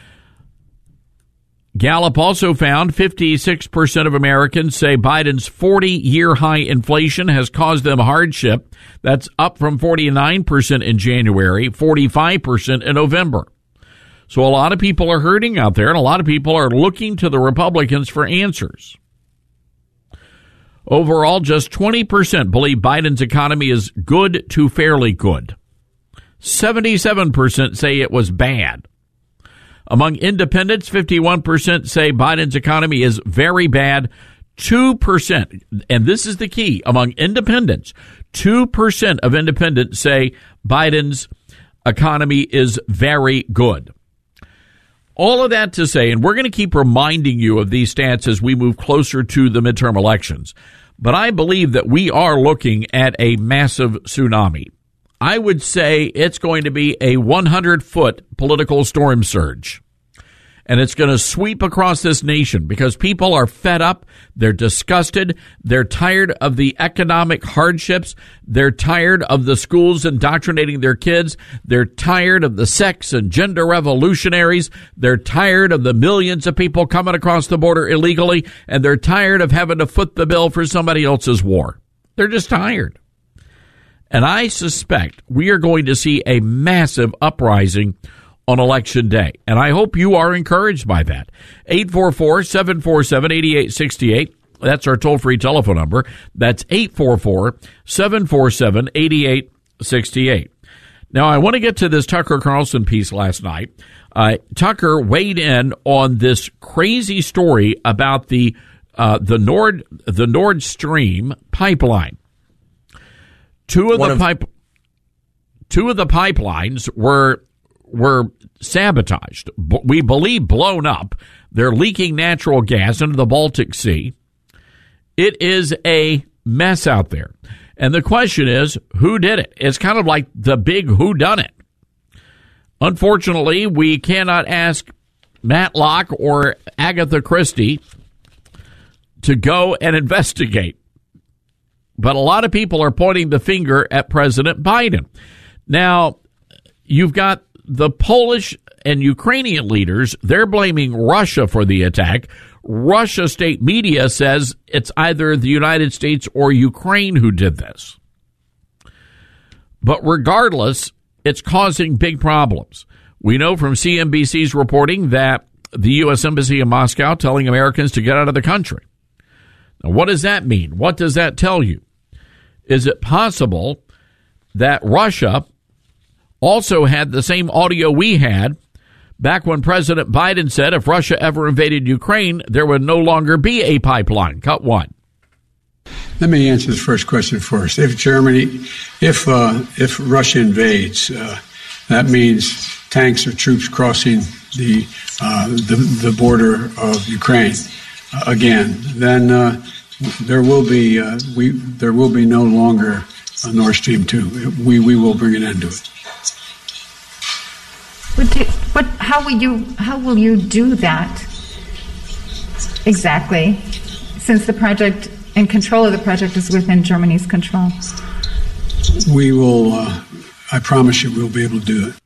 Gallup also found fifty-six percent of Americans say Biden's forty-year high inflation has caused them hardship. That's up from forty-nine percent in January, forty-five percent in November. So a lot of people are hurting out there, and a lot of people are looking to the Republicans for answers. Overall, just twenty percent believe Biden's economy is good to fairly good. seventy-seven percent say it was bad. Among independents, fifty-one percent say Biden's economy is very bad. two percent, and this is the key, among independents, two percent of independents say Biden's economy is very good. All of that to say, and we're going to keep reminding you of these stats as we move closer to the midterm elections, but I believe that we are looking at a massive tsunami. I would say it's going to be a hundred foot political storm surge. And it's going to sweep across this nation because people are fed up. They're disgusted. They're tired of the economic hardships. They're tired of the schools indoctrinating their kids. They're tired of the sex and gender revolutionaries. They're tired of the millions of people coming across the border illegally. And they're tired of having to foot the bill for somebody else's war. They're just tired. And I suspect we are going to see a massive uprising on Election Day. And I hope you are encouraged by that. eight four four, seven four seven, eight eight six eight. That's our toll-free telephone number. That's eight four four, seven four seven, eight eight six eight. Now, I want to get to this Tucker Carlson piece last night. Uh, Tucker weighed in on this crazy story about the uh, the Nord the Nord Stream pipeline. Two of One the of- pipe two of the pipelines were were sabotaged. We believe blown up. They're leaking natural gas into the Baltic Sea. It is a mess out there. And the question is, who did it? It's kind of like the big whodunit. Unfortunately, we cannot ask Matlock or Agatha Christie to go and investigate. But a lot of people are pointing the finger at President Biden. Now, you've got the Polish and Ukrainian leaders, they're blaming Russia for the attack. Russia state media says it's either the United States or Ukraine who did this. But regardless, it's causing big problems. We know from C N B C's reporting that the U S Embassy in Moscow telling Americans to get out of the country. Now, what does that mean? What does that tell you? Is it possible that Russia also had the same audio we had, back when President Biden said if Russia ever invaded Ukraine, there would no longer be a pipeline. Cut one. Let me answer the first question first. If Germany, if uh, if Russia invades, uh, that means tanks or troops crossing the uh, the, the border of Ukraine uh, again. Then uh, there will be uh, we there will be no longer a Nord Stream two. We we will bring an end to it. What, do, what? How will you? How will you do that exactly? Since the project and control of the project is within Germany's control. We will. Uh, I promise you, we'll be able to do it.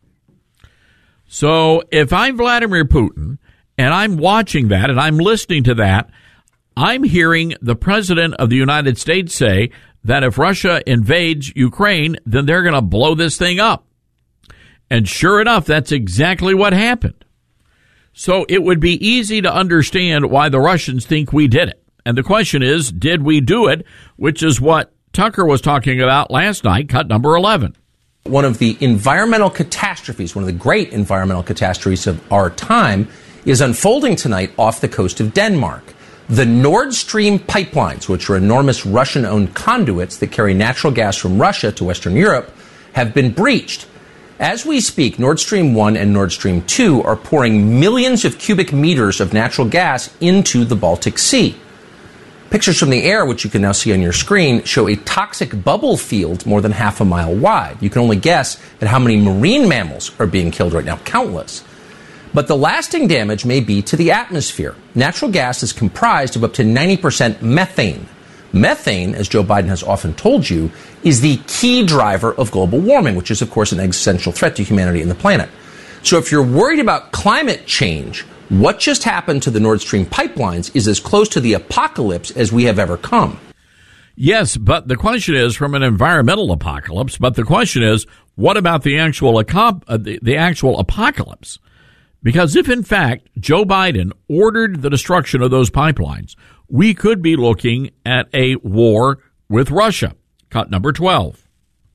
So, if I'm Vladimir Putin and I'm watching that and I'm listening to that, I'm hearing the president of the United States say that if Russia invades Ukraine, then they're going to blow this thing up. And sure enough, that's exactly what happened. So it would be easy to understand why the Russians think we did it. And the question is, did we do it? Which is what Tucker was talking about last night, cut number eleven. One of the environmental catastrophes, one of the great environmental catastrophes of our time, is unfolding tonight off the coast of Denmark. The Nord Stream pipelines, which are enormous Russian-owned conduits that carry natural gas from Russia to Western Europe, have been breached. As we speak, Nord Stream one and Nord Stream two are pouring millions of cubic meters of natural gas into the Baltic Sea. Pictures from the air, which you can now see on your screen, show a toxic bubble field more than half a mile wide. You can only guess at how many marine mammals are being killed right now, countless. But the lasting damage may be to the atmosphere. Natural gas is comprised of up to ninety percent methane. Methane, as Joe Biden has often told you, is the key driver of global warming, which is, of course, an existential threat to humanity and the planet. So if you're worried about climate change, what just happened to the Nord Stream pipelines is as close to the apocalypse as we have ever come. Yes, but the question is from an environmental apocalypse, but the question is, what about the actual, uh, the, the actual apocalypse? Because if, in fact, Joe Biden ordered the destruction of those pipelines, we could be looking at a war with Russia. Cut number twelve.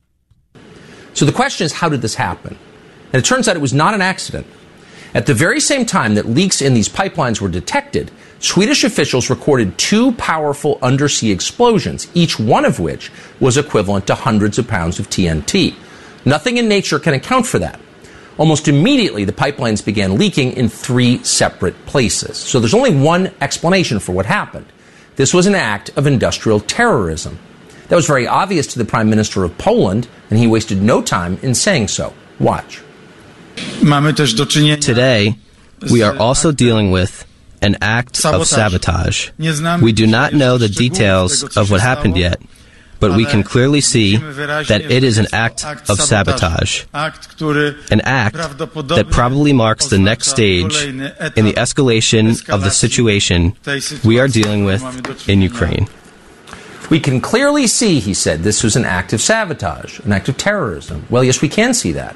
So the question is, how did this happen? And it turns out it was not an accident. At the very same time that leaks in these pipelines were detected, Swedish officials recorded two powerful undersea explosions, each one of which was equivalent to hundreds of pounds of T N T. Nothing in nature can account for that. Almost immediately, the pipelines began leaking in three separate places. So there's only one explanation for what happened. This was an act of industrial terrorism. That was very obvious to the Prime Minister of Poland, and he wasted no time in saying so. Watch. Today, we are also dealing with an act of sabotage. We do not know the details of what happened yet, but we can clearly see that it is an act of sabotage, an act that probably marks the next stage in the escalation of the situation we are dealing with in Ukraine. We can clearly see, he said, this was an act of sabotage, an act of terrorism. Well, yes, we can see that.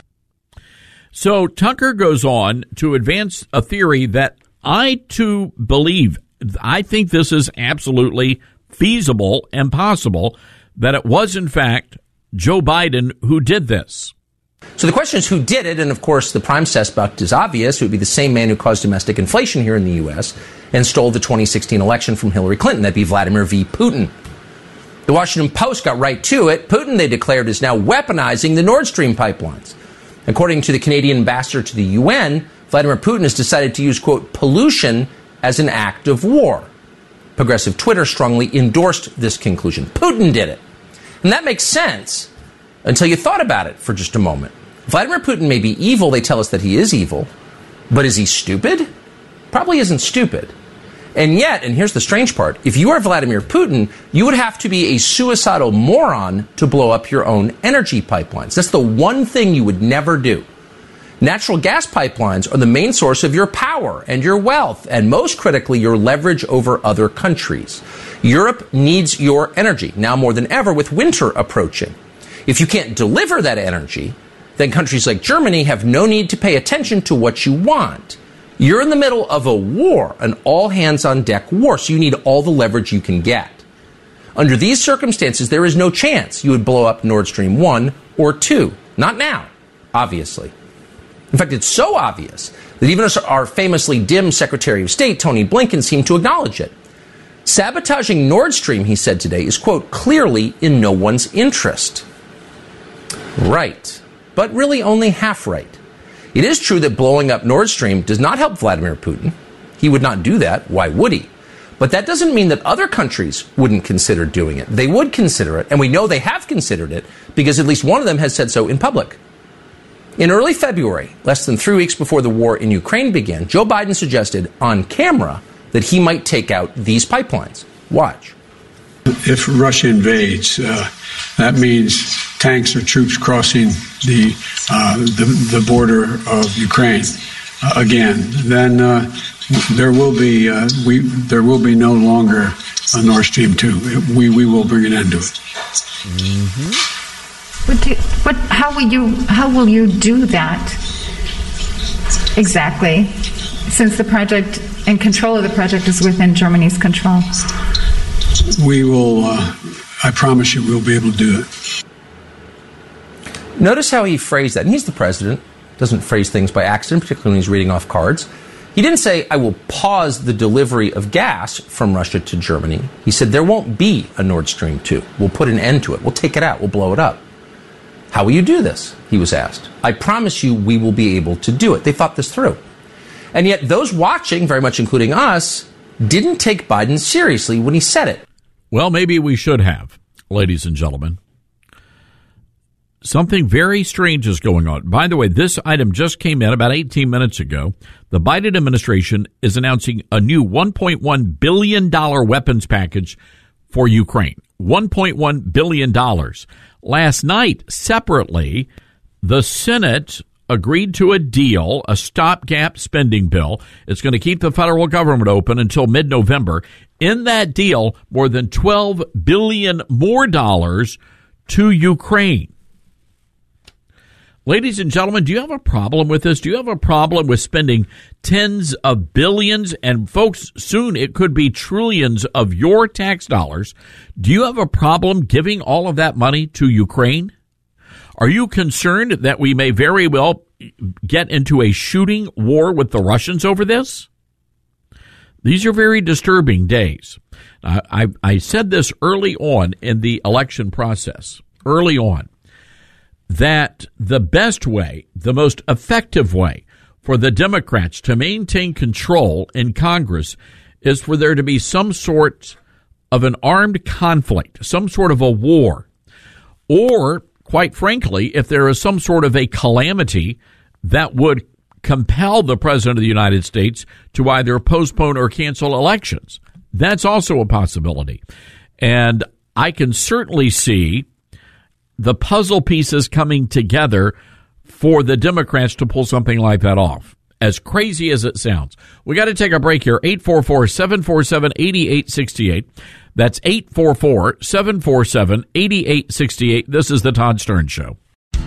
So Tucker goes on to advance a theory that I, too, believe. I think this is absolutely feasible and possible, that it was, in fact, Joe Biden who did this. So the question is who did it, and of course the prime suspect is obvious. It would be the same man who caused domestic inflation here in the U S and stole the twenty sixteen election from Hillary Clinton. That'd be Vladimir V. Putin. The Washington Post got right to it. Putin, they declared, is now weaponizing the Nord Stream pipelines. According to the Canadian ambassador to the U N, Vladimir Putin has decided to use, quote, pollution as an act of war. Progressive Twitter strongly endorsed this conclusion. Putin did it. And that makes sense until you thought about it for just a moment. Vladimir Putin may be evil. They tell us that he is evil. But is he stupid? Probably isn't stupid. And yet, and here's the strange part, if you are Vladimir Putin, you would have to be a suicidal moron to blow up your own energy pipelines. That's the one thing you would never do. Natural gas pipelines are the main source of your power and your wealth, and most critically, your leverage over other countries. Europe needs your energy, now more than ever with winter approaching. If you can't deliver that energy, then countries like Germany have no need to pay attention to what you want. You're in the middle of a war, an all-hands-on-deck war, so you need all the leverage you can get. Under these circumstances, there is no chance you would blow up Nord Stream one or two. Not now, obviously. In fact, it's so obvious that even our famously dim Secretary of State, Tony Blinken, seemed to acknowledge it. Sabotaging Nord Stream, he said today, is, quote, clearly in no one's interest. Right, but really only half right. It is true that blowing up Nord Stream does not help Vladimir Putin. He would not do that. Why would he? But that doesn't mean that other countries wouldn't consider doing it. They would consider it, and we know they have considered it because at least one of them has said so in public. In early February, less than three weeks before the war in Ukraine began, Joe Biden suggested on camera that he might take out these pipelines. Watch. If Russia invades, uh, that means tanks or troops crossing the uh, the, the border of Ukraine uh, again. Then uh, there will be uh, we there will be no longer a Nord Stream two. We we will bring an end to it. Mm-hmm. But, do, but how will you how will you do that exactly? Since the project and control of the project is within Germany's control. We will, uh, I promise you, we'll be able to do it. Notice how he phrased that. And he's the president. Doesn't phrase things by accident, particularly when he's reading off cards. He didn't say, I will pause the delivery of gas from Russia to Germany. He said, there won't be a Nord Stream two. We'll put an end to it. We'll take it out. We'll blow it up. How will you do this? He was asked. I promise you we will be able to do it. They thought this through. And yet those watching, very much including us, didn't take Biden seriously when he said it. Well, maybe we should have, ladies and gentlemen. Something very strange is going on. By the way, this item just came in about eighteen minutes ago. The Biden administration is announcing a new one point one billion dollars weapons package for Ukraine. one point one billion dollars. Last night, separately, the Senate agreed to a deal, a stopgap spending bill. It's going to keep the federal government open until mid-November. In that deal, more than twelve billion dollars more dollars to Ukraine. Ladies and gentlemen, do you have a problem with this? Do you have a problem with spending tens of billions, and folks, soon it could be trillions of your tax dollars? Do you have a problem giving all of that money to Ukraine? Are you concerned that we may very well get into a shooting war with the Russians over this? These are very disturbing days. I, I, I said this early on in the election process, early on, that the best way, the most effective way for the Democrats to maintain control in Congress is for there to be some sort of an armed conflict, some sort of a war, or, quite frankly, if there is some sort of a calamity that would compel the President of the United States to either postpone or cancel elections. That's also a possibility. And I can certainly see the puzzle pieces coming together for the Democrats to pull something like that off. As crazy as it sounds. We got to take a break here. eight four four, seven four seven, eight eight six eight. That's eight four four, seven four seven, eight eight six eight. This is the Todd Stern Show.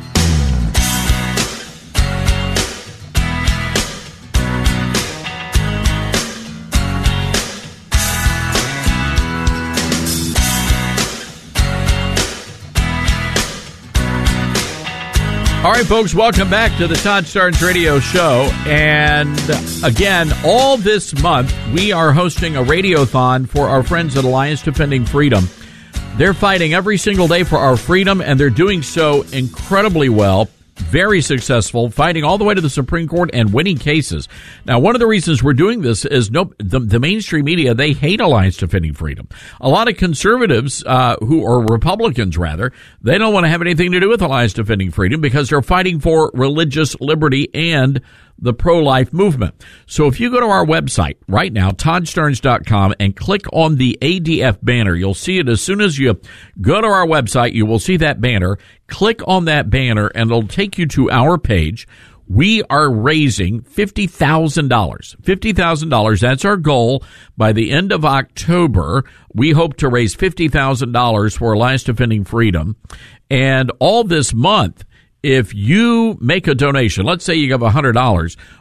All right, folks, welcome back to the Todd Starnes Radio Show. And again, all this month, we are hosting a radiothon for our friends at Alliance Defending Freedom. They're fighting every single day for our freedom, and they're doing so incredibly well. Very successful, fighting all the way to the Supreme Court and winning cases. Now, one of the reasons we're doing this is no, the, the mainstream media, they hate Alliance Defending Freedom. A lot of conservatives, uh, who are Republicans rather, they don't want to have anything to do with Alliance Defending Freedom because they're fighting for religious liberty and the pro-life movement. So if you go to our website right now, todd starnes dot com, and click on the A D F banner, you'll see it as soon as you go to our website. You will see that banner. Click on that banner, and it'll take you to our page. We are raising fifty thousand dollars. fifty thousand dollars, that's our goal. By the end of October, we hope to raise fifty thousand dollars for Alliance Defending Freedom. And all this month, if you make a donation, let's say you give one hundred dollars,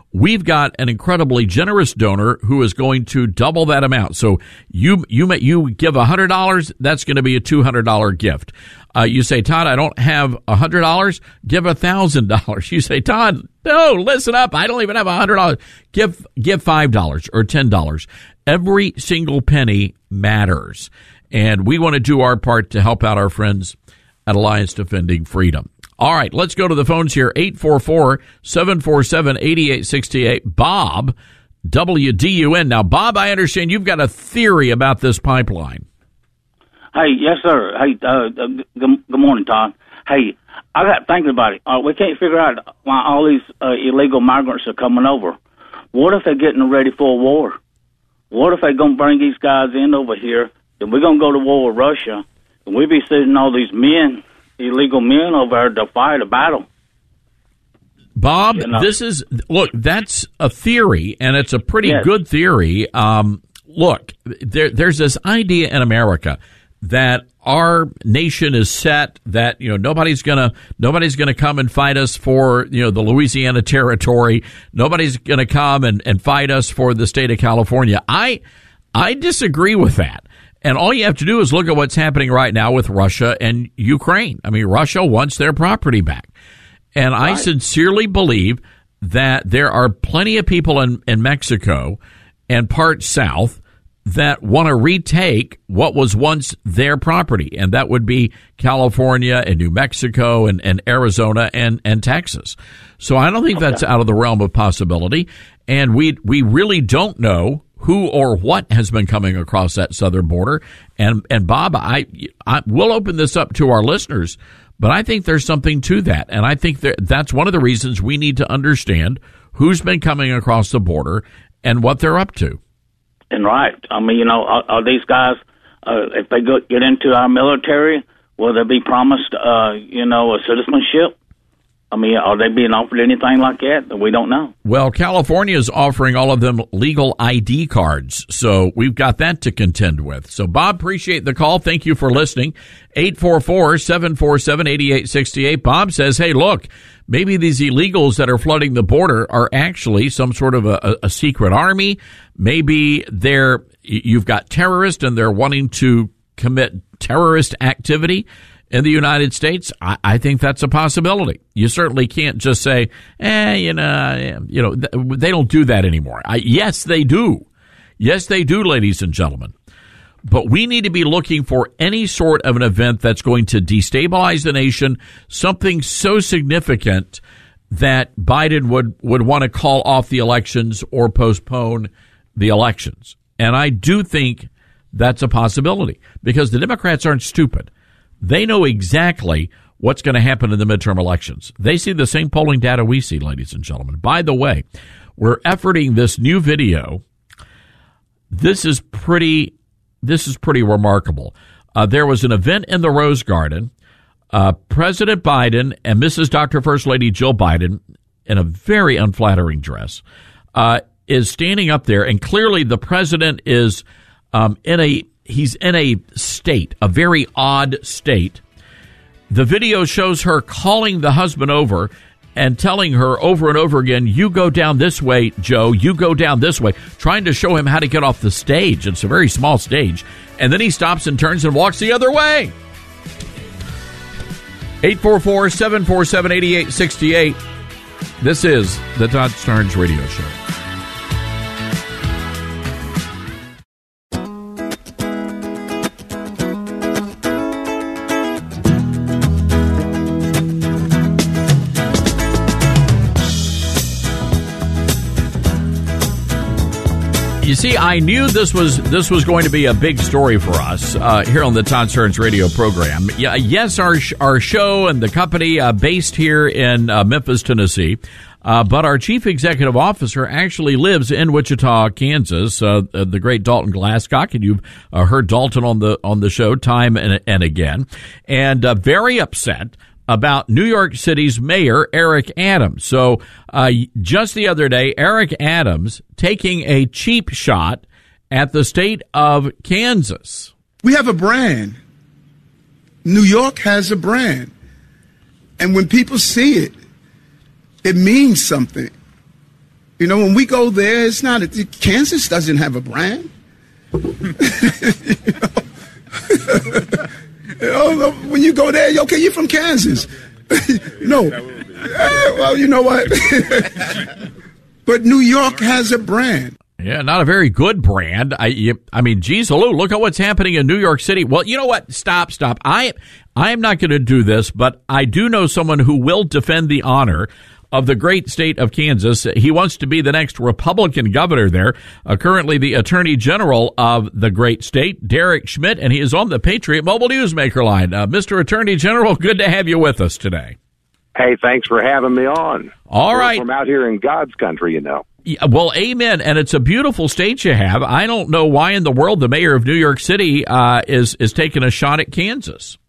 we've got an incredibly generous donor who is going to double that amount. So you you may, you give one hundred dollars, that's going to be a two hundred dollars gift. Uh, you say, Todd, I don't have one hundred dollars, give one thousand dollars. You say, Todd, no, listen up, I don't even have one hundred dollars. Give, give five dollars or ten dollars. Every single penny matters. And we want to do our part to help out our friends at Alliance Defending Freedom. All right, let's go to the phones here. eight four four, seven four seven, eight eight six eight. Bob, W D U N. Now, Bob, I understand you've got a theory about this pipeline. Hey, yes, sir. Hey, uh, good, good morning, Todd. Hey, I got thinking about it. Uh, we can't figure out why all these uh, illegal migrants are coming over. What if they're getting ready for a war? What if they're going to bring these guys in over here, and we're going to go to war with Russia, and we be sending all these men, illegal men over there to fight a battle? Bob, you know? This is, look, that's a theory, and it's a pretty yes. good theory. Um, look, there, there's this idea in America that our nation is set, that, you know, nobody's gonna, nobody's gonna come and fight us for, you know, the Louisiana Territory. Nobody's gonna come and, and fight us for the state of California. I, I disagree with that. And all you have to do is look at what's happening right now with Russia and Ukraine. I mean, Russia wants their property back. And right. I sincerely believe that there are plenty of people in, in Mexico and parts south that want to retake what was once their property, and that would be California and New Mexico and, and Arizona and, and Texas. So I don't think okay. that's out of the realm of possibility, and we we really don't know who or what has been coming across that southern border. And and Bob, I, I we'll open this up to our listeners, but I think there's something to that, and I think that that's one of the reasons we need to understand who's been coming across the border and what they're up to. And right, I mean, you know, are, are these guys, uh, if they go, get into our military, will they be promised, uh, you know, a citizenship? I mean, are they being offered anything like that? We don't know. Well, California is offering all of them legal I D cards, so we've got that to contend with. So, Bob, appreciate the call. Thank you for listening. eight four four, seven four seven, eight eight six eight. Bob says, hey, look, maybe these illegals that are flooding the border are actually some sort of a, a secret army. Maybe they're, you've got terrorists and they're wanting to commit terrorist activity in the United States. I, I think that's a possibility. You certainly can't just say, eh, you know, you know, they don't do that anymore. I, yes, they do. Yes, they do, ladies and gentlemen. But we need to be looking for any sort of an event that's going to destabilize the nation, something so significant that Biden would, would want to call off the elections or postpone the elections. And I do think that's a possibility because the Democrats aren't stupid. They know exactly what's going to happen in the midterm elections. They see the same polling data we see, ladies and gentlemen. By the way, we're efforting this new video. This is pretty, this is pretty remarkable. Uh, there was an event in the Rose Garden. Uh, President Biden and Missus Doctor First Lady Jill Biden, in a very unflattering dress, uh, is standing up there, and clearly the president is um, in a he's in a state, a very odd state. The video shows her calling the husband over and telling her over and over again, you go down this way, Joe, you go down this way, trying to show him how to get off the stage. It's a very small stage. And then he stops and turns and walks the other way. eight four four, seven four seven, eight eight six eight. This is the Todd Starnes Radio Show. You see, I knew this was this was going to be a big story for us uh, here on the Todd Starnes radio program. Yeah, yes, our our show and the company uh, based here in uh, Memphis, Tennessee, uh, but our chief executive officer actually lives in Wichita, Kansas. Uh, the great Dalton Glasscock, and you've uh, heard Dalton on the on the show time and, and again, and uh, very upset about New York City's mayor, Eric Adams. So uh, just the other day, Eric Adams taking a cheap shot at the state of Kansas. We have a brand. New York has a brand. And when people see it, it means something. You know, when we go there, it's not, a, Kansas doesn't have a brand. you know, when you go there, okay, you're from Kansas. no. Eh, well, you know what? But New York has a brand. Yeah, not a very good brand. I, you, I mean, geez, hello, look at what's happening in New York City. Well, you know what? Stop, stop. I, I am not going to do this, but I do know someone who will defend the honor of the great state of Kansas. He wants to be the next Republican governor there, uh, currently the Attorney General of the great state, Derek Schmidt, and he is on the Patriot Mobile Newsmaker line. Uh, Mister Attorney General, good to have you with us today. Hey, thanks for having me on. All We're right. From out here in God's country, you know. Yeah, well, amen. And it's a beautiful state you have. I don't know why in the world the mayor of New York City uh, is, is taking a shot at Kansas.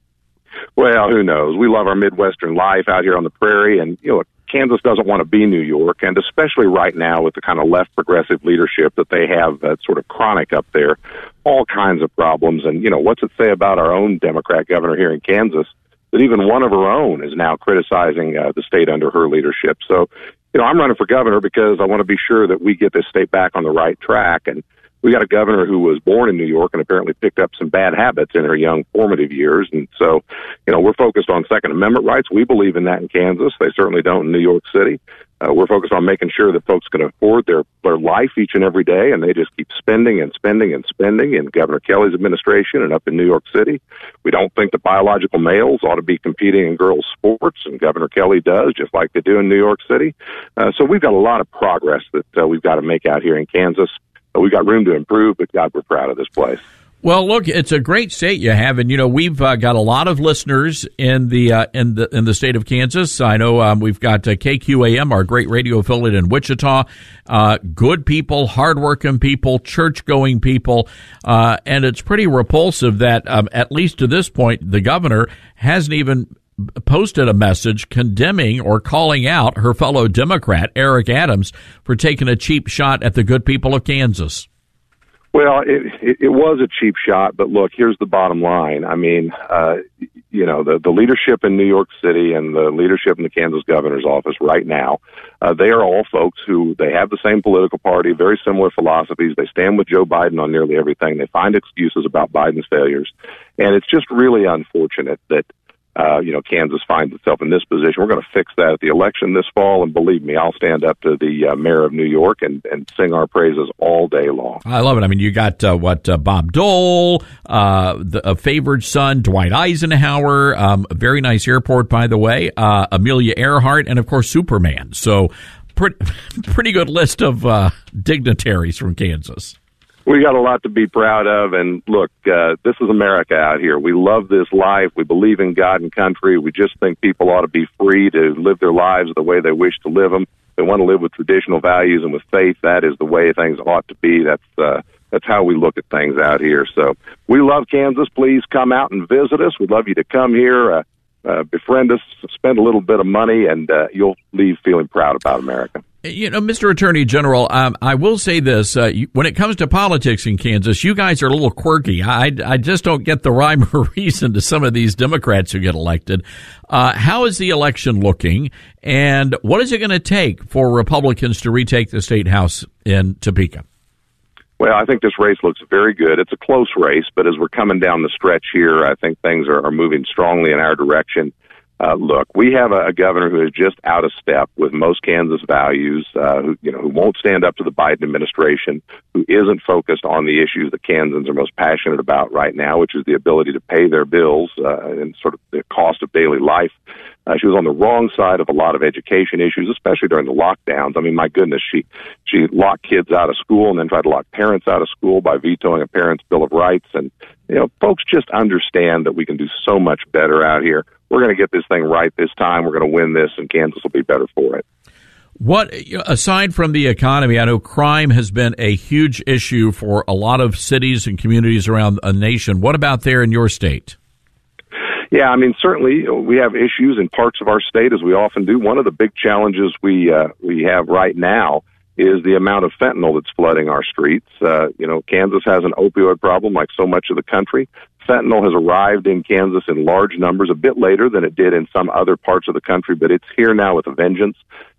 Well, who knows? We love our Midwestern life out here on the prairie, and, you know, Kansas doesn't want to be New York, and especially right now with the kind of left progressive leadership that they have that's sort of chronic up there, all kinds of problems. And, you know, what's it say about our own Democrat governor here in Kansas that even one of her own is now criticizing uh, the state under her leadership? So, you know, I'm running for governor because I want to be sure that we get this state back on the right track. And we got a governor who was born in New York and apparently picked up some bad habits in her young formative years. And so, you know, we're focused on Second Amendment rights. We believe in that in Kansas. They certainly don't in New York City. Uh, we're focused on making sure that folks can afford their, their life each and every day, and they just keep spending and spending and spending in Governor Kelly's administration and up in New York City. We don't think that biological males ought to be competing in girls' sports, and Governor Kelly does, just like they do in New York City. Uh, so we've got a lot of progress that uh, we've got to make out here in Kansas. Uh, we've got room to improve, but God, we're proud of this place. Well, look, it's a great state you have, and you know we've uh, got a lot of listeners in the uh, in the in the state of Kansas. I know um, we've got uh, K Q A M, our great radio affiliate in Wichita. Uh, good people, hardworking people, church-going people, uh, and it's pretty repulsive that um, at least to this point, the governor hasn't even posted a message condemning or calling out her fellow Democrat Eric Adams for taking a cheap shot at the good people of Kansas. Well, it, it, it was a cheap shot, but look, here's the bottom line. I mean, uh, you know, the, the leadership in New York City and the leadership in the Kansas governor's office right now, uh, they are all folks who, they have the same political party, very similar philosophies. They stand with Joe Biden on nearly everything. They find excuses about Biden's failures. And it's just really unfortunate that, Uh, you know, Kansas finds itself in this position. We're going to fix that at the election this fall, and believe me, I'll stand up to the uh, mayor of New York and, and sing our praises all day long. I love it. I mean, you got uh, what uh, Bob Dole, uh, the, a favored son, Dwight Eisenhower, um, a very nice airport, by the way, uh, Amelia Earhart, and of course Superman. So, pretty pretty good list of uh, dignitaries from Kansas. We got a lot to be proud of, and look, uh, this is America out here. We love this life. We believe in God and country. We just think people ought to be free to live their lives the way they wish to live them. They want to live with traditional values and with faith. That is the way things ought to be. That's uh, that's how we look at things out here. So we love Kansas. Please come out and visit us. We'd love you to come here, uh, uh, befriend us, spend a little bit of money, and uh, you'll leave feeling proud about America. You know, Mister Attorney General, um, I will say this. Uh, you, when it comes to politics in Kansas, you guys are a little quirky. I, I just don't get the rhyme or reason to some of these Democrats who get elected. Uh, how is the election looking, and what is it going to take for Republicans to retake the state house in Topeka? Well, I think this race looks very good. It's a close race, but as we're coming down the stretch here, I think things are, are moving strongly in our direction. Uh, look, we have a, a governor who is just out of step with most Kansas values, uh, who, you know, who won't stand up to the Biden administration, who isn't focused on the issues that Kansans are most passionate about right now, which is the ability to pay their bills uh, and sort of the cost of daily life. Uh, she was on the wrong side of a lot of education issues, especially during the lockdowns. I mean, my goodness, she she locked kids out of school and then tried to lock parents out of school by vetoing a parent's Bill of Rights. And, you know, folks just understand that we can do so much better out here. We're going to get this thing right this time. We're going to win this, and Kansas will be better for it. What, aside from the economy, I know crime has been a huge issue for a lot of cities and communities around the nation. What about there in your state? Yeah, I mean, certainly we have issues in parts of our state, as we often do. One of the big challenges we uh, we have right now is the amount of fentanyl that's flooding our streets. Uh, you know, Kansas has an opioid problem like so much of the country. Fentanyl has arrived in Kansas in large numbers, a bit later than it did in some other parts of the country, but it's here now with a vengeance.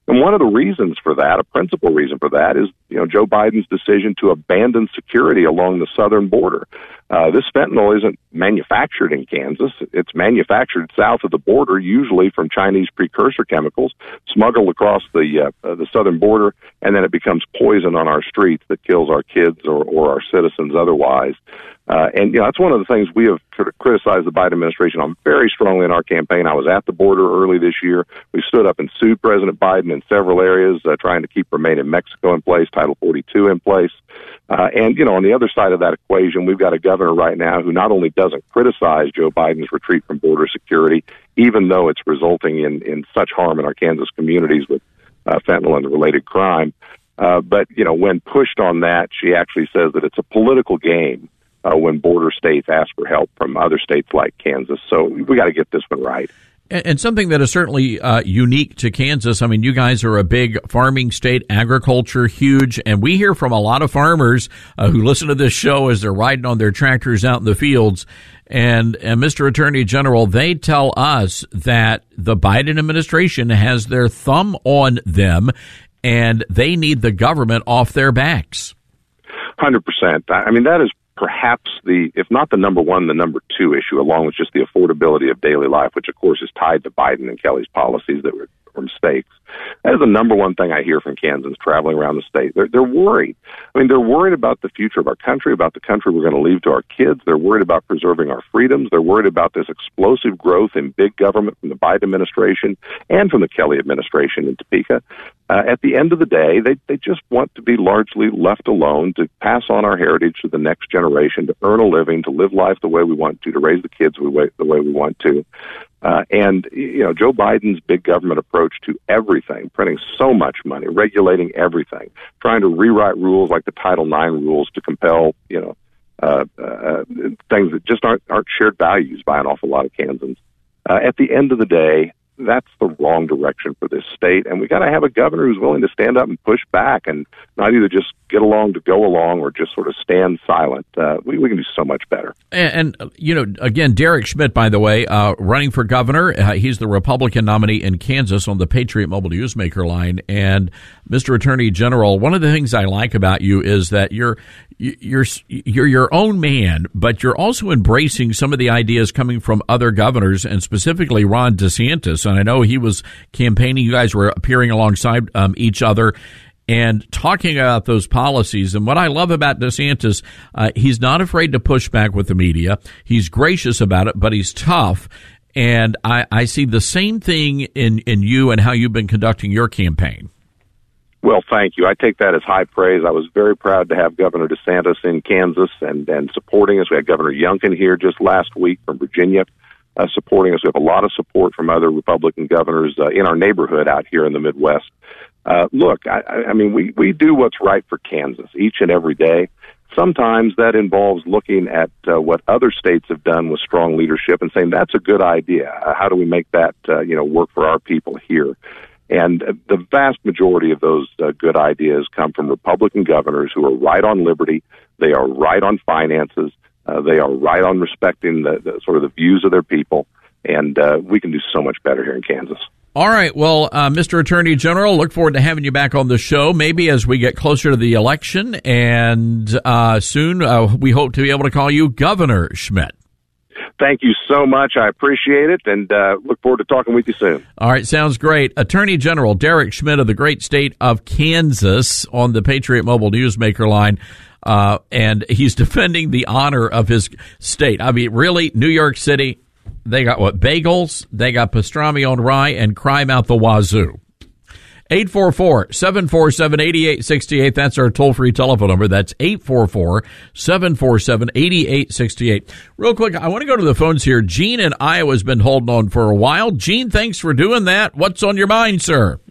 And one of the reasons for that, a principal reason for that, is, you know, Joe Biden's decision to abandon security along the southern border. Uh, this fentanyl isn't manufactured in Kansas. It's manufactured south of the border, usually from Chinese precursor chemicals, smuggled across the uh, uh, the southern border, and then it becomes poison on our streets that kills our kids or, or our citizens otherwise. Uh, and, you know, that's one of the things we have criticized the Biden administration on very strongly in our campaign. I was at the border early this year. We stood up and sued President Biden in several areas, uh, trying to keep Remain in Mexico in place, Title forty-two in place. Uh, and, you know, on the other side of that equation, we've got a governor right now who not only doesn't criticize Joe Biden's retreat from border security, even though it's resulting in, in such harm in our Kansas communities with uh, fentanyl and related crime, uh, but, you know, when pushed on that, she actually says that it's a political game Uh, when border states ask for help from other states like Kansas. So we got to get this one right. And, and something that is certainly uh, unique to Kansas, I mean, you guys are a big farming state, agriculture, huge, and we hear from a lot of farmers uh, who listen to this show as they're riding on their tractors out in the fields. And, and Mister Attorney General, they tell us that the Biden administration has their thumb on them and they need the government off their backs. one hundred percent. I mean, that is perhaps the, if not the number one, the number two issue, along with just the affordability of daily life, which of course is tied to Biden and Kelly's policies that were, were mistakes. That is the number one thing I hear from Kansans traveling around the state. They're, they're worried. I mean, they're worried about the future of our country, about the country we're going to leave to our kids. They're worried about preserving our freedoms. They're worried about this explosive growth in big government from the Biden administration and from the Kelly administration in Topeka. Uh, at the end of the day, they, they just want to be largely left alone to pass on our heritage to the next generation, to earn a living, to live life the way we want to, to raise the kids the way, the way we want to. Uh, and, you know, Joe Biden's big government approach to everything, printing so much money, regulating everything, trying to rewrite rules like the Title nine rules to compel, you know, uh, uh, things that just aren't, aren't shared values by an awful lot of Kansans. Uh, at the end of the day, that's the wrong direction for this state, and we got to have a governor who's willing to stand up and push back and not either just get along to go along or just sort of stand silent. Uh, we, we can do so much better. And, and, you know, again, Derek Schmidt, by the way, uh, running for governor. Uh, he's the Republican nominee in Kansas on the Patriot Mobile Newsmaker line. And Mister Attorney General, one of the things I like about you is that you're you're you're your own man, but you're also embracing some of the ideas coming from other governors, and specifically Ron DeSantis. And I know he was campaigning. You guys were appearing alongside um, each other and talking about those policies. And what I love about DeSantis, uh, he's not afraid to push back with the media. He's gracious about it, but he's tough. And I, I see the same thing in, in you and how you've been conducting your campaign. Well, thank you. I take that as high praise. I was very proud to have Governor DeSantis in Kansas and, and supporting us. We had Governor Youngkin here just last week from Virginia uh, supporting us. We have a lot of support from other Republican governors uh, in our neighborhood out here in the Midwest. Uh, look, I, I mean, we, we do what's right for Kansas each and every day. Sometimes that involves looking at uh, what other states have done with strong leadership and saying that's a good idea. Uh, how do we make that uh, you know work for our people here? And uh, the vast majority of those uh, good ideas come from Republican governors who are right on liberty. They are right on finances. Uh, they are right on respecting the, the sort of the views of their people. And uh, we can do so much better here in Kansas. All right. Well, uh, Mister Attorney General, look forward to having you back on the show, maybe as we get closer to the election. And uh, soon uh, we hope to be able to call you Governor Schmidt. Thank you so much. I appreciate it, and uh, look forward to talking with you soon. All right, sounds great. Attorney General Derek Schmidt of the great state of Kansas on the Patriot Mobile Newsmaker line, uh, and he's defending the honor of his state. I mean, really, New York City, they got what? Bagels, they got pastrami on rye, and crime out the wazoo. eight four four, seven four seven, eight eight six eight. That's our toll-free telephone number. That's eight four four, seven four seven, eight eight six eight. Real quick, I want to go to the phones here. Gene in Iowa has been holding on for a while. Gene, thanks for doing that. What's on your mind, sir?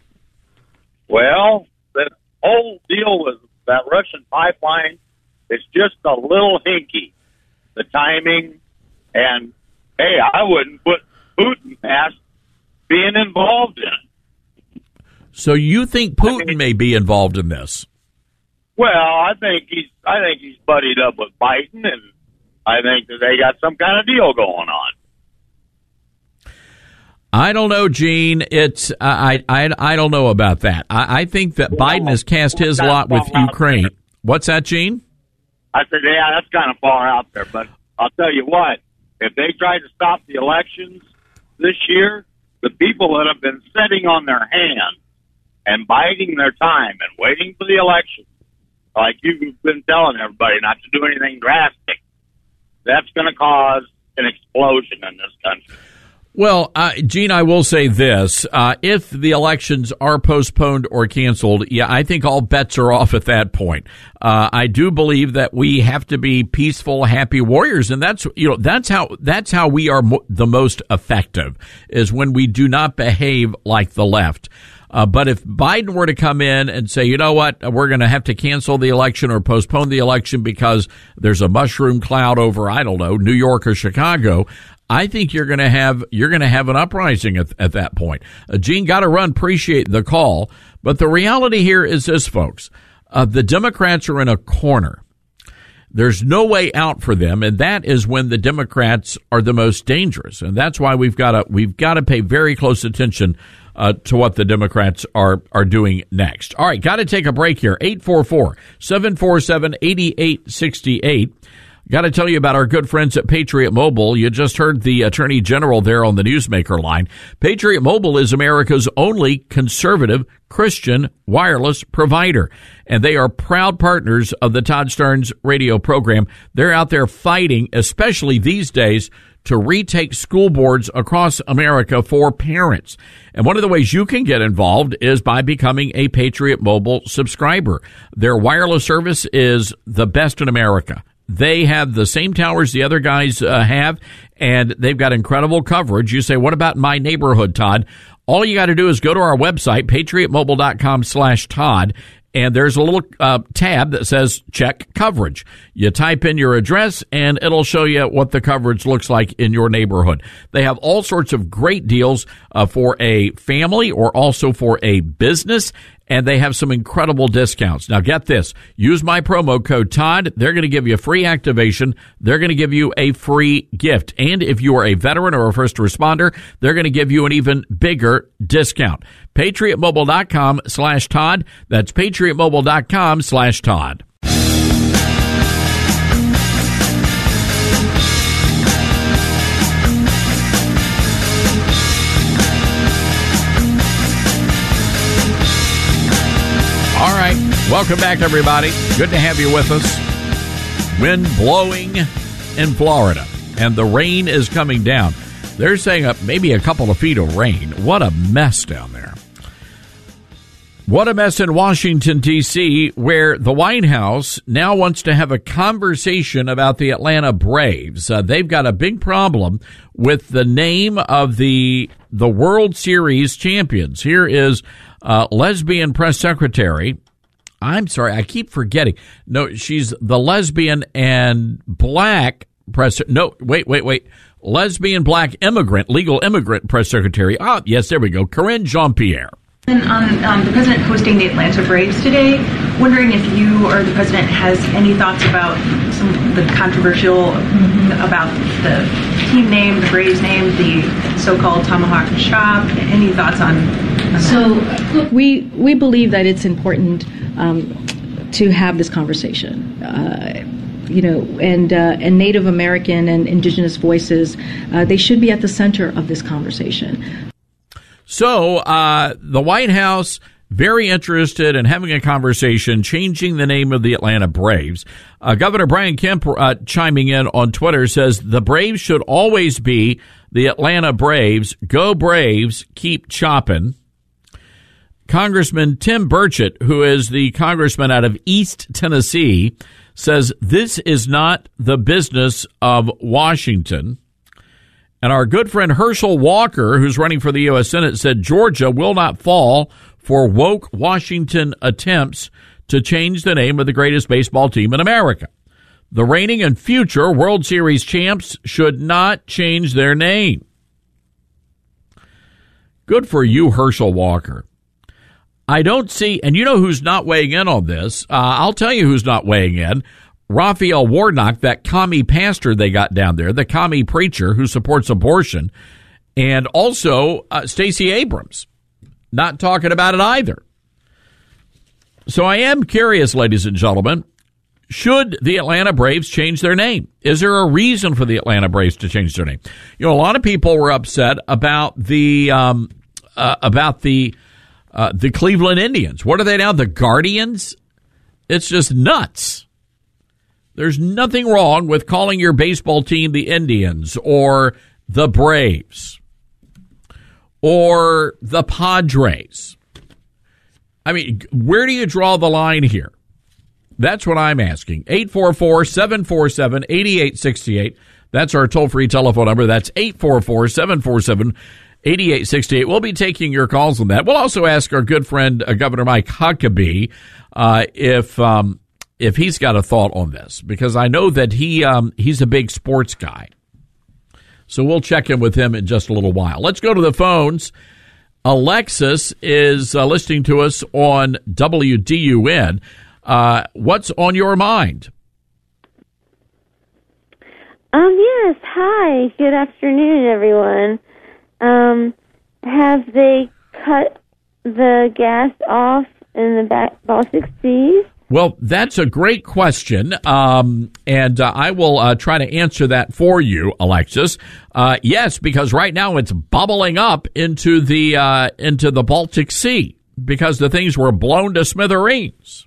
Well, the whole deal with that Russian pipeline is just a little hinky. The timing, and, hey, I wouldn't put Putin past being involved in it. So you think Putin I mean, may be involved in this? Well, I think he's I think he's buddied up with Biden, and I think that they got some kind of deal going on. I don't know, Gene. It's I I I don't know about that. I, I think that Biden has cast his lot with Ukraine. What's that, Gene? I said, yeah, that's kind of far out there. But I'll tell you what, if they try to stop the elections this year, the people that have been sitting on their hands and biding their time and waiting for the election, like you've been telling everybody not to do anything drastic, that's going to cause an explosion in this country. Well, uh, Gene, I will say this. Uh, if the elections are postponed or canceled, yeah, I think all bets are off at that point. Uh, I do believe that we have to be peaceful, happy warriors. And that's, you know, that's how, that's how we are mo- the most effective, is when we do not behave like the left. Uh, but if Biden were to come in and say, you know what, we're going to have to cancel the election or postpone the election because there's a mushroom cloud over, I don't know, New York or Chicago, I think you're going to have you're going to have an uprising at, at that point. Uh, Gene, got to run. Appreciate the call, but the reality here is this, folks: uh, the Democrats are in a corner. There's no way out for them, and that is when the Democrats are the most dangerous, and that's why we've got to we've got to pay very close attention uh, to what the Democrats are are doing next. All right, got to take a break here. eight four four, seven four seven, eight eight six eight. Got to tell you about our good friends at Patriot Mobile. You just heard the Attorney General there on the Newsmaker line. Patriot Mobile is America's only conservative Christian wireless provider, and they are proud partners of the Todd Starnes radio program. They're out there fighting, especially these days, to retake school boards across America for parents. And one of the ways you can get involved is by becoming a Patriot Mobile subscriber. Their wireless service is the best in America. They have the same towers the other guys uh, have, and they've got incredible coverage. You say, what about my neighborhood, Todd? All you got to do is go to our website, patriotmobile.com slash Todd, and there's a little uh, tab that says check coverage. You type in your address, and it'll show you what the coverage looks like in your neighborhood. They have all sorts of great deals uh, for a family or also for a business, and they have some incredible discounts. Now, get this. Use my promo code Todd. They're going to give you a free activation. They're going to give you a free gift. And if you are a veteran or a first responder, they're going to give you an even bigger discount. PatriotMobile.com slash Todd. That's PatriotMobile.com slash Todd. All right. Welcome back, everybody. Good to have you with us. Wind blowing in Florida, and the rain is coming down. They're saying uh, maybe a couple of feet of rain. What a mess down there. What a mess in Washington, D C, where the White House now wants to have a conversation about the Atlanta Braves. Uh, they've got a big problem with the name of the the World Series champions. Here is uh, lesbian press secretary. I'm sorry, I keep forgetting. No, she's the lesbian and black press. No, wait, wait, wait. Lesbian black immigrant, legal immigrant press secretary. Ah, yes, there we go. Karine Jean-Pierre. On um, the president hosting the Atlanta Braves today, wondering if you or the president has any thoughts about some of the controversial mm-hmm. about the team name, the Braves name, the so-called Tomahawk Chop. Any thoughts on, on so, that? Look, we we believe that it's important um, to have this conversation. Uh, you know, and uh, and Native American and indigenous voices, uh, they should be at the center of this conversation. So uh, the White House, very interested in having a conversation, changing the name of the Atlanta Braves. Uh, Governor Brian Kemp uh, chiming in on Twitter says the Braves should always be the Atlanta Braves. Go Braves, keep chopping. Congressman Tim Burchett, who is the congressman out of East Tennessee, says this is not the business of Washington. And our good friend Herschel Walker, who's running for the U S Senate, said Georgia will not fall for woke Washington attempts to change the name of the greatest baseball team in America. The reigning and future World Series champs should not change their name. Good for you, Herschel Walker. I don't see, and you know who's not weighing in on this. Uh, I'll tell you who's not weighing in. Raphael Warnock, that commie pastor they got down there, the commie preacher who supports abortion. And also uh, Stacey Abrams, not talking about it either. So I am curious, ladies and gentlemen, should the Atlanta Braves change their name? Is there a reason for the Atlanta Braves to change their name? You know, a lot of people were upset about the um, uh, about the uh, the Cleveland Indians. What are they now? The Guardians? It's just nuts. There's nothing wrong with calling your baseball team the Indians or the Braves or the Padres. I mean, where do you draw the line here? That's what I'm asking. eight four four, seven four seven, eight eight six eight. That's our toll-free telephone number. That's eight four four, seven four seven, eight eight six eight. We'll be taking your calls on that. We'll also ask our good friend, uh, Governor Mike Huckabee, uh, if um, if he's got a thought on this, because I know that he um, he's a big sports guy. So we'll check in with him in just a little while. Let's go to the phones. Alexis is uh, listening to us on W D U N. Uh, what's on your mind? Um, yes. Hi. Good afternoon, everyone. Um, have they cut the gas off in the back Baltic Sea? Well, that's a great question, um, and uh, I will uh, try to answer that for you, Alexis. Uh, yes, because right now it's bubbling up into the uh, into the Baltic Sea because the things were blown to smithereens.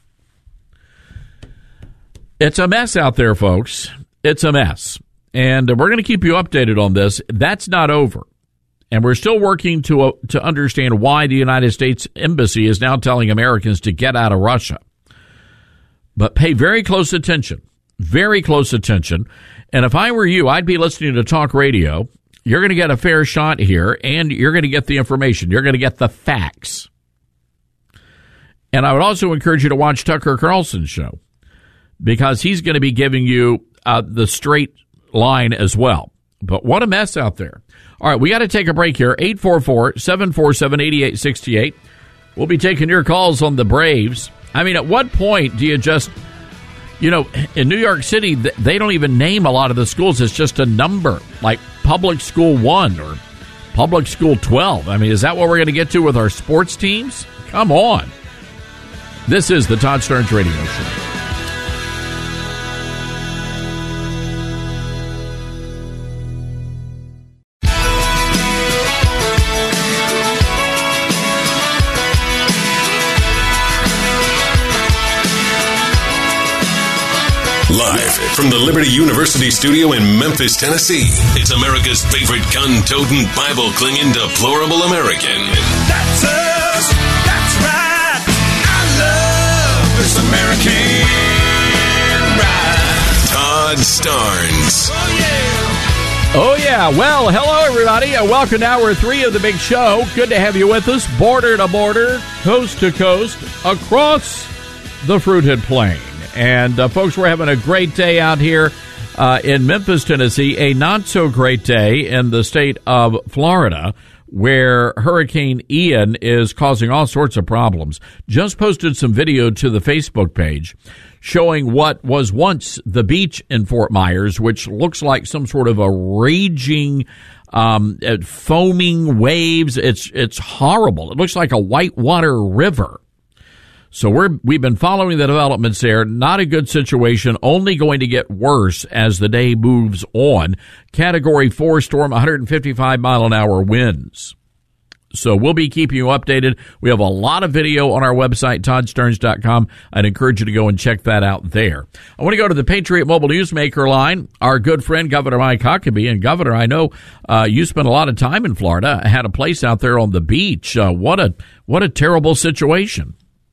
It's a mess out there, folks. It's a mess, and we're going to keep you updated on this. That's not over, and we're still working to uh, to understand why the United States Embassy is now telling Americans to get out of Russia. But pay very close attention, very close attention. And if I were you, I'd be listening to talk radio. You're going to get a fair shot here, and you're going to get the information. You're going to get the facts. And I would also encourage you to watch Tucker Carlson's show, because he's going to be giving you uh, the straight line as well. But what a mess out there. All right, we got to take a break here. eight four four, seven four seven, eight eight six eight. We'll be taking your calls on the Braves. I mean, at what point do you just, you know, in New York City, they don't even name a lot of the schools. It's just a number, like Public School one or Public School twelve. I mean, is that what we're going to get to with our sports teams? Come on. This is the Todd Starnes Radio Show. Live from the Liberty University studio in Memphis, Tennessee, it's America's favorite gun-toting, Bible-clinging, deplorable American. That's us. That's right. I love this American ride. Todd Starnes. Oh, yeah. Oh, yeah. Well, hello, everybody. Uh, welcome to hour three of the big show. Good to have you with us, border to border, coast to coast, across the Fruited Plain. And, uh, folks, we're having a great day out here uh, in Memphis, Tennessee, a not-so-great day in the state of Florida, where Hurricane Ian is causing all sorts of problems. Just posted some video to the Facebook page showing what was once the beach in Fort Myers, which looks like some sort of a raging, um, uh, foaming waves. It's, it's horrible. It looks like a whitewater river. So we're, we've been following the developments there. Not a good situation, only going to get worse as the day moves on. Category four storm, one hundred fifty-five mile an hour winds. So we'll be keeping you updated. We have a lot of video on our website, todd starnes dot com. I'd encourage you to go and check that out there. I want to go to the Patriot Mobile Newsmaker line. Our good friend, Governor Mike Huckabee. And, Governor, I know uh, you spent a lot of time in Florida. Had a place out there on the beach. Uh, what a what a terrible situation.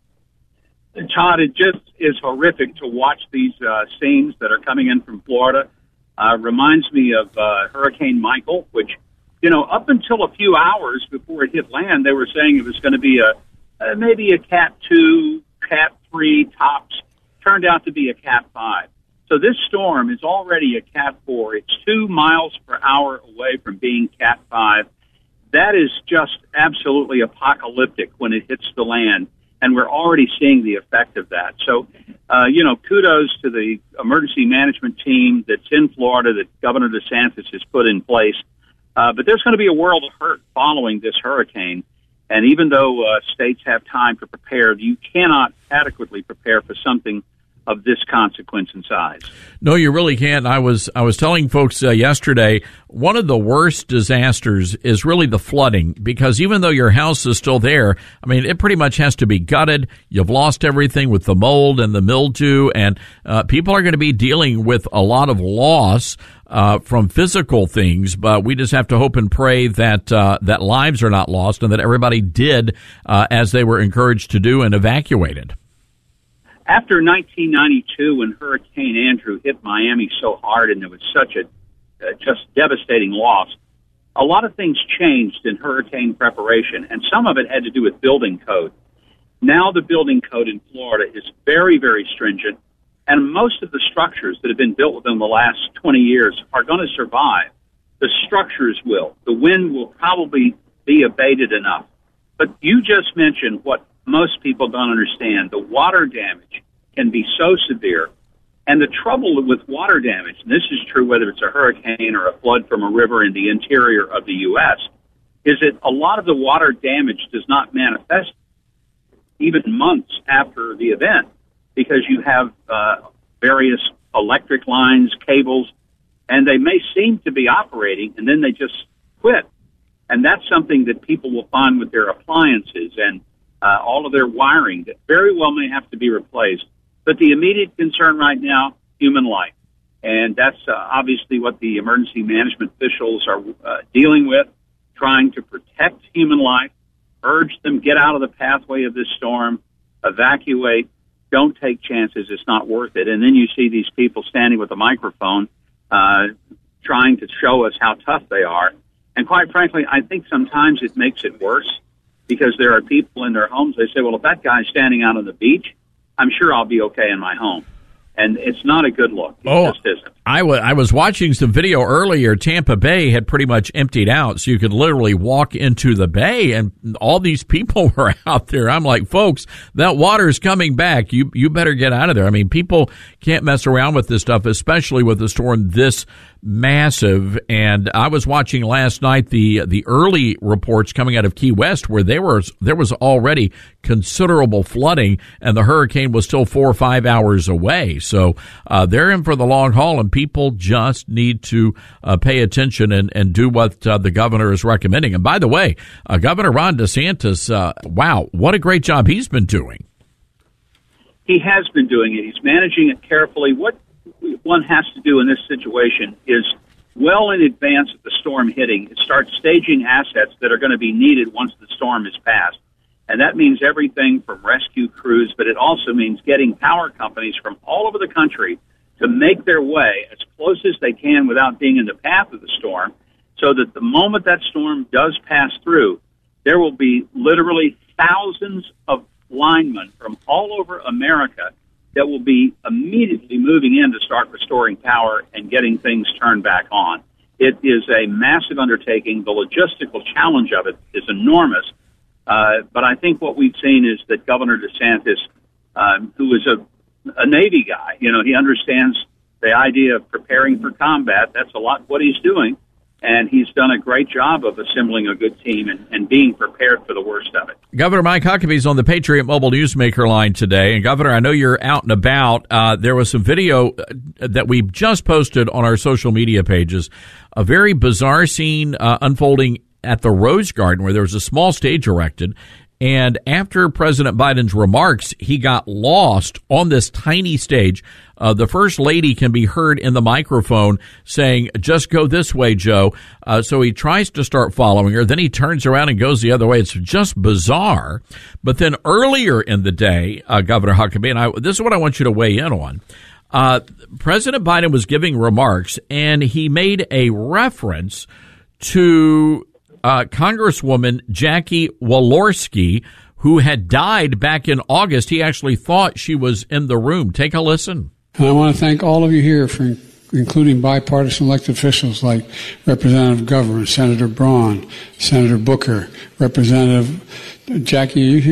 Todd, it just is horrific to watch these uh, scenes that are coming in from Florida. Uh, reminds me of uh, Hurricane Michael, which, you know, up until a few hours before it hit land, they were saying it was going to be a uh, maybe a Cat two, Cat three tops. Turned out to be a Cat five. So this storm is already a Cat four. It's two miles per hour away from being Cat five. That is just absolutely apocalyptic when it hits the land. And we're already seeing the effect of that. So, uh, you know, kudos to the emergency management team that's in Florida that Governor DeSantis has put in place. Uh, but there's going to be a world of hurt following this hurricane. And even though uh, states have time to prepare, you cannot adequately prepare for something of this consequence and size. No, you really can't. I was I was telling folks uh, yesterday, one of the worst disasters is really the flooding, because even though your house is still there, I mean, it pretty much has to be gutted. You've lost everything with the mold and the mildew, and uh, people are going to be dealing with a lot of loss uh, from physical things. But we just have to hope and pray that uh, that lives are not lost and that everybody did uh, as they were encouraged to do and evacuated. After nineteen ninety-two, when Hurricane Andrew hit Miami so hard and there was such a uh, just devastating loss, a lot of things changed in hurricane preparation, and some of it had to do with building code. Now the building code in Florida is very, very stringent, and most of the structures that have been built within the last twenty years are going to survive. The structures will. The wind will probably be abated enough. But you just mentioned what most people don't understand. The water damage can be so severe. And the trouble with water damage, and this is true whether it's a hurricane or a flood from a river in the interior of the U S, is that a lot of the water damage does not manifest even months after the event, because you have uh, various electric lines, cables, and they may seem to be operating, and then they just quit. And that's something that people will find with their appliances and uh, all of their wiring that very well may have to be replaced. But the immediate concern right now, human life. And that's uh, obviously what the emergency management officials are uh, dealing with, trying to protect human life, urge them, get out of the pathway of this storm, evacuate, don't take chances, it's not worth it. And then you see these people standing with a microphone uh, trying to show us how tough they are. And quite frankly, I think sometimes it makes it worse, because there are people in their homes, they say, well, if that guy's standing out on the beach, I'm sure I'll be okay in my home. And it's not a good look. It oh, just isn't. I, w- I was watching some video earlier. Tampa Bay had pretty much emptied out, so you could literally walk into the bay, and all these people were out there. I'm like, folks, that water's coming back. You you better get out of there. I mean, people can't mess around with this stuff, especially with a storm this massive. And I was watching last night the the early reports coming out of Key West, where there was there was already considerable flooding, and the hurricane was still four or five hours away. So uh, they're in for the long haul, and people just need to uh, pay attention and, and do what uh, the governor is recommending. And by the way, uh, Governor Ron DeSantis, uh, wow, what a great job he's been doing. He has been doing it. He's managing it carefully. What one has to do in this situation is, well in advance of the storm hitting, start staging assets that are going to be needed once the storm is passed. And that means everything from rescue crews, but it also means getting power companies from all over the country to make their way as close as they can without being in the path of the storm, so that the moment that storm does pass through, there will be literally thousands of linemen from all over America that will be immediately moving in to start restoring power and getting things turned back on. It is a massive undertaking. The logistical challenge of it is enormous. Uh, but I think what we've seen is that Governor DeSantis, um, who is a, a Navy guy, you know, he understands the idea of preparing for combat. That's a lot what he's doing. And he's done a great job of assembling a good team and, and being prepared for the worst of it. Governor Mike Huckabee's on the Patriot Mobile Newsmaker line today. And, Governor, I know you're out and about. Uh, there was some video that we just posted on our social media pages, a very bizarre scene uh, unfolding at the Rose Garden, where there was a small stage erected. And after President Biden's remarks, he got lost on this tiny stage. Uh, the First Lady can be heard in the microphone saying, just go this way, Joe. Uh, so he tries to start following her. Then he turns around and goes the other way. It's just bizarre. But then earlier in the day, uh, Governor Huckabee, and I, this is what I want you to weigh in on. Uh, President Biden was giving remarks, and he made a reference to Uh, Congresswoman Jackie Walorski, who had died back in August. He actually thought she was in the room. Take a listen. And I want to thank all of you here for including bipartisan elected officials like Representative Governor, Senator Braun, Senator Booker, Representative Jackie, are you here?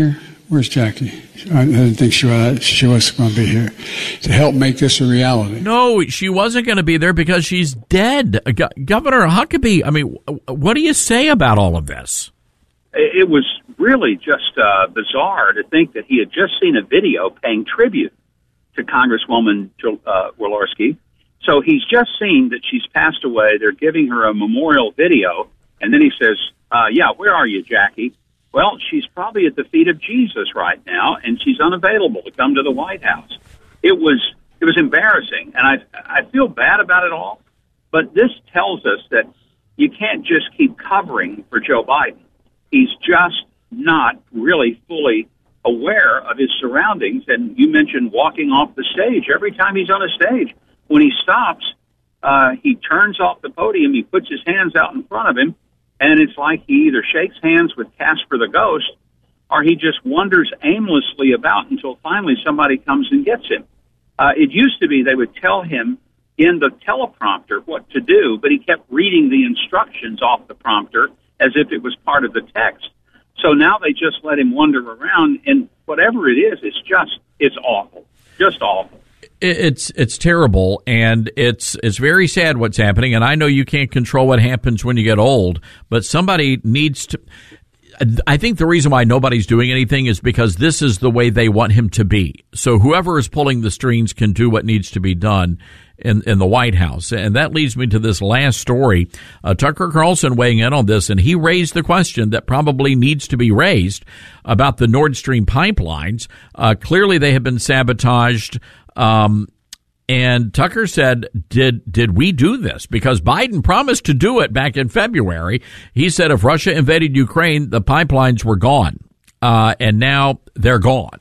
Where's Jackie? I didn't think she was, she was going to be here to help make this a reality. No, she wasn't going to be there because she's dead. Go- Governor Huckabee, I mean, what do you say about all of this? It was really just uh, bizarre to think that he had just seen a video paying tribute to Congresswoman uh, Walorski. So he's just seen that she's passed away. They're giving her a memorial video. And then he says, uh, yeah, where are you, Jackie? Well, she's probably at the feet of Jesus right now, and she's unavailable to come to the White House. It was it was embarrassing, and I I feel bad about it all. But this tells us that you can't just keep covering for Joe Biden. He's just not really fully aware of his surroundings. And you mentioned walking off the stage. Every time he's on a stage, when he stops, uh, he turns off the podium, he puts his hands out in front of him, and it's like he either shakes hands with Casper the Ghost or he just wanders aimlessly about until finally somebody comes and gets him. Uh, it used to be they would tell him in the teleprompter what to do, but he kept reading the instructions off the prompter as if it was part of the text. So now they just let him wander around, and whatever it is, it's just, it's awful. Just awful. It's it's terrible, and it's it's very sad what's happening. And I know you can't control what happens when you get old, but somebody needs to. I think the reason why nobody's doing anything is because this is the way they want him to be. So whoever is pulling the strings can do what needs to be done in, in the White House. And that leads me to this last story. Uh, Tucker Carlson weighing in on this, and he raised the question that probably needs to be raised about the Nord Stream pipelines. Uh, clearly they have been sabotaged. Um, And Tucker said, did did we do this? Because Biden promised to do it back in February. He said if Russia invaded Ukraine, the pipelines were gone. Uh, and now they're gone.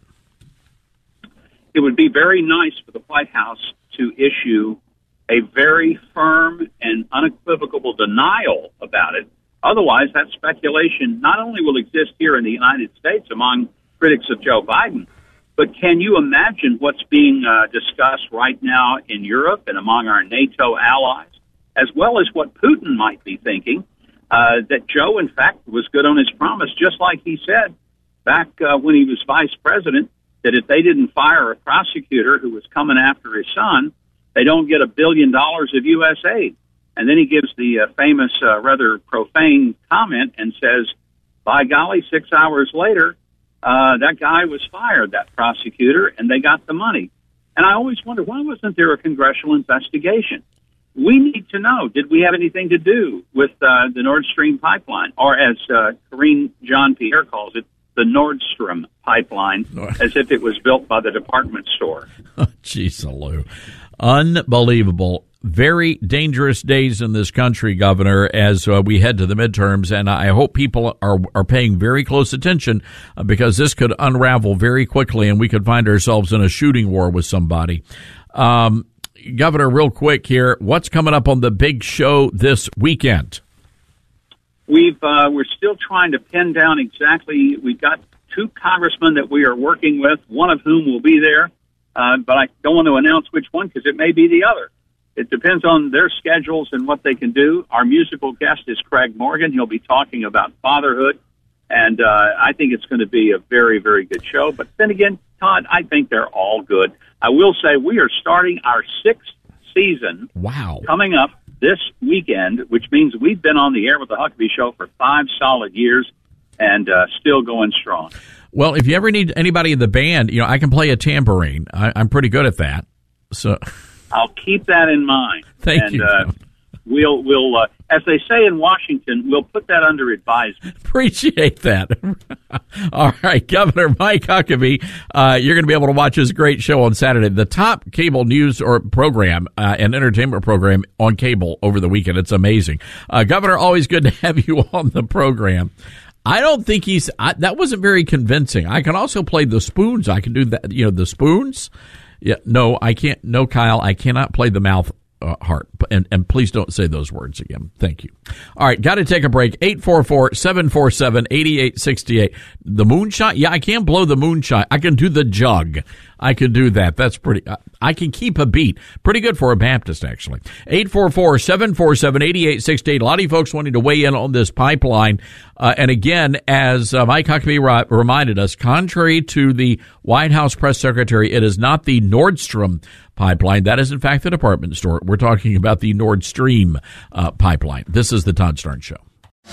It would be very nice for the White House to issue a very firm and unequivocal denial about it. Otherwise, that speculation not only will exist here in the United States among critics of Joe Biden, but can you imagine what's being uh, discussed right now in Europe and among our NATO allies, as well as what Putin might be thinking, uh, that Joe, in fact, was good on his promise, just like he said back uh, when he was vice president, that if they didn't fire a prosecutor who was coming after his son, they don't get a billion dollars of U S aid. And then he gives the uh, famous, uh, rather profane comment and says, by golly, six hours later, Uh, that guy was fired, that prosecutor, and they got the money. And I always wonder, why wasn't there a congressional investigation? We need to know, did we have anything to do with uh, the Nord Stream pipeline? Or as uh, Karine Jean-Pierre calls it, the Nordstrom pipeline, as if it was built by the department store. Jeez, Lou. Unbelievable. Very dangerous days in this country, Governor, as uh, we head to the midterms, and I hope people are are paying very close attention uh, because this could unravel very quickly, and we could find ourselves in a shooting war with somebody. Um, Governor, real quick here, what's coming up on the big show this weekend? We've uh, we're still trying to pin down exactly. We've got two congressmen that we are working with, one of whom will be there, uh, but I don't want to announce which one because it may be the other. It depends on their schedules and what they can do. Our musical guest is Craig Morgan. He'll be talking about fatherhood, and uh, I think it's going to be a very, very good show. But then again, Todd, I think they're all good. I will say we are starting our sixth season wow. coming up this weekend, which means we've been on the air with the Huckabee Show for five solid years and uh, still going strong. Well, if you ever need anybody in the band, you know, I can play a tambourine. I, I'm pretty good at that. So I'll keep that in mind. Thank and, you. Uh, we'll, we'll uh, as they say in Washington, we'll put that under advisement. Appreciate that. All right, Governor Mike Huckabee, uh, you're going to be able to watch his great show on Saturday, the top cable news or program uh, and entertainment program on cable over the weekend. It's amazing. Uh, Governor, always good to have you on the program. I don't think he's I, that wasn't very convincing. I can also play the spoons. I can do that, you know, the spoons. Yeah, no, I can't. No, Kyle, I cannot play the mouth uh, harp. And, and please don't say those words again. Thank you. All right, got to take a break. eight four four, seven four seven, eight eight six eight. The moonshine? Yeah, I can't blow the moonshine. I can do the jug. I can do that. That's pretty, uh, I can keep a beat. Pretty good for a Baptist, actually. eight four four, seven four seven, eight eight six eight. A lot of you folks wanting to weigh in on this pipeline. Uh, and again, as uh, Mike Huckabee ri- reminded us, contrary to the White House press secretary, it is not the Nordstrom pipeline. That is, in fact, the department store. We're talking about the Nord Stream uh, pipeline. This is the Todd Starnes Show.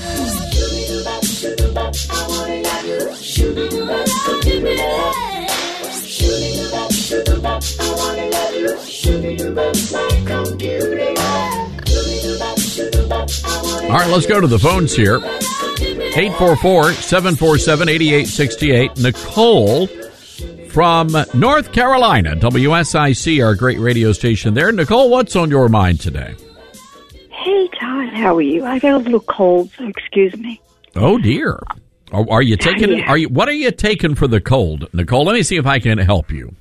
All right, let's go to the phones here. eight four four, seven four seven, eight eight six eight. Nicole from North Carolina, W S I C, our great radio station there. Nicole, what's on your mind today? Hey, Todd, how are you? I got a little cold, so excuse me. Oh, dear. Are, are you taking Yeah. Are you? What are you taking for the cold, Nicole? Let me see if I can help you.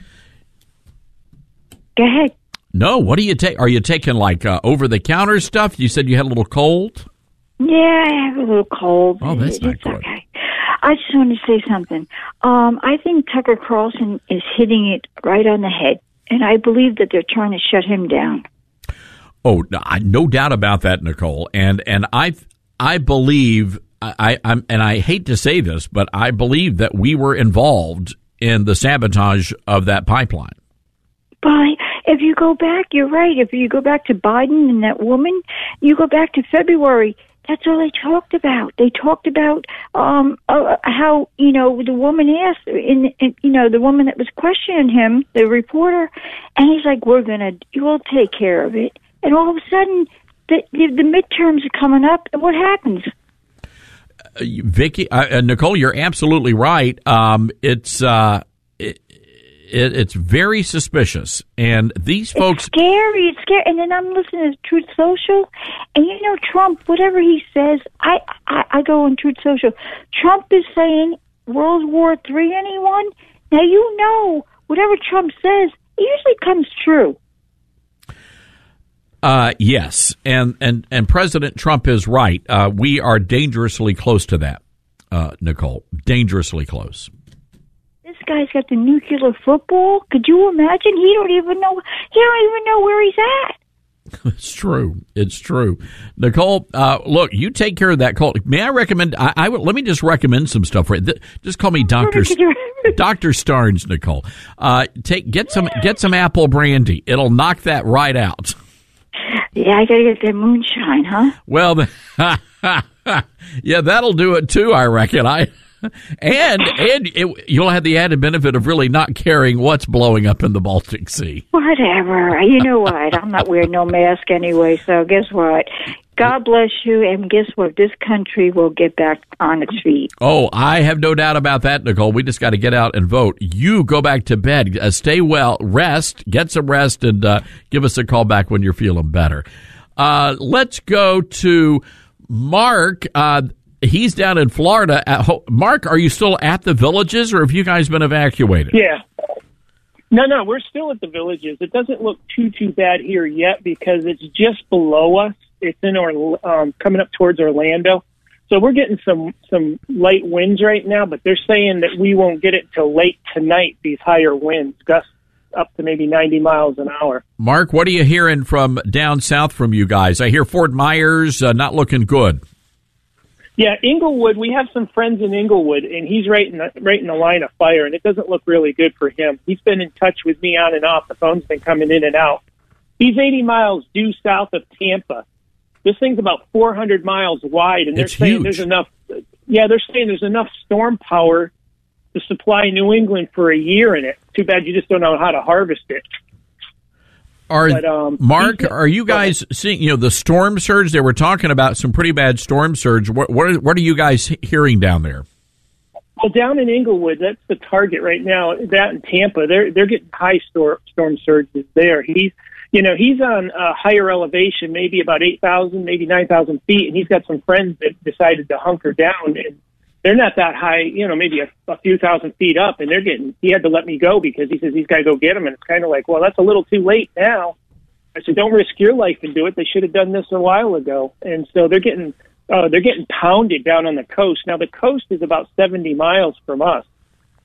Go ahead. No, what do you take? Are you taking like uh, over the counter stuff? You said you had a little cold. Yeah, I have a little cold. Oh, that's It's not good. okay. I just want to say something. Um, I think Tucker Carlson is hitting it right on the head, and I believe that they're trying to shut him down. Oh, no, I- no doubt about that, Nicole. And and I I believe I I'm and I hate to say this, but I believe that we were involved in the sabotage of that pipeline. But if you go back, you're right. If you go back to Biden and that woman, you go back to February. That's all they talked about. They talked about um, uh, how, you know, the woman asked, in, in, you know, the woman that was questioning him, the reporter, and he's like, we're going to, we'll take care of it. And all of a sudden, the, the, the midterms are coming up, and what happens? Uh, Vicky, uh, uh, Nicole, you're absolutely right. Um, it's uh, it, it, it's very suspicious, and these folks. It's scary. It's scary. And then I'm listening to Truth Social, and you know, Trump, whatever he says, I, I, I go on Truth Social. Trump is saying World War Three. Anyone? Now you know, whatever Trump says, it usually comes true. Uh, yes, and, and, and President Trump is right. Uh, we are dangerously close to that, uh, Nicole. Dangerously close. This guy's got the nuclear football. Could you imagine? He don't even know. He don't even know where he's at. It's true. It's true. Nicole, uh, look, you take care of that cold. May I recommend? I, I would, let me just recommend some stuff for you. Th- Just call me Doctor Doctor Starnes, Nicole. Uh, take get some get some apple brandy. It'll knock that right out. Yeah, I gotta get that moonshine, huh? Well, yeah, that'll do it too. I reckon. I and and it, you'll have the added benefit of really not caring what's blowing up in the Baltic Sea. Whatever. You know what? I'm not wearing no mask anyway, so guess what? God bless you, and guess what? This country will get back on its feet. Oh, I have no doubt about that, Nicole. We just got to get out and vote. You go back to bed. Uh, stay well. Rest. Get some rest, and uh, give us a call back when you're feeling better. Uh, let's go to Mark. Uh, he's down in Florida. At Ho- Mark, are you still at the Villages, or have you guys been evacuated? Yeah. No, no, we're still at the Villages. It doesn't look too, too bad here yet because it's just below us. It's in or um, coming up towards Orlando. So we're getting some, some light winds right now, but they're saying that we won't get it till late tonight, these higher winds, gusts up to maybe ninety miles an hour. Mark, what are you hearing from down south from you guys? I hear Fort Myers uh, not looking good. Yeah, Inglewood, we have some friends in Inglewood, and he's right in the, right in the line of fire, and it doesn't look really good for him. He's been in touch with me on and off. The phone's been coming in and out. He's eighty miles due south of Tampa. This thing's about four hundred miles wide, and they're It's saying huge. there's enough. Yeah, they're saying there's enough storm power to supply New England for a year in it. Too bad you just don't know how to harvest it. Are But, um, Mark, he's- are you guys seeing, you know, the storm surge? They were talking about some pretty bad storm surge. What what are, what are you guys hearing down there? Well, down in Inglewood, that's the target right now. That in Tampa, they're they're getting high storm storm surges there. He's, you know, he's on a higher elevation, maybe about eight thousand, maybe nine thousand feet, and he's got some friends that decided to hunker down, and they're not that high, you know, maybe a, a few thousand feet up, and they're getting. He had to let me go because he says he's got to go get them, and it's kind of like, well, that's a little too late now. I said, don't risk your life and do it. They should have done this a while ago, and so they're getting. Uh, they're getting pounded down on the coast. Now, the coast is about seventy miles from us.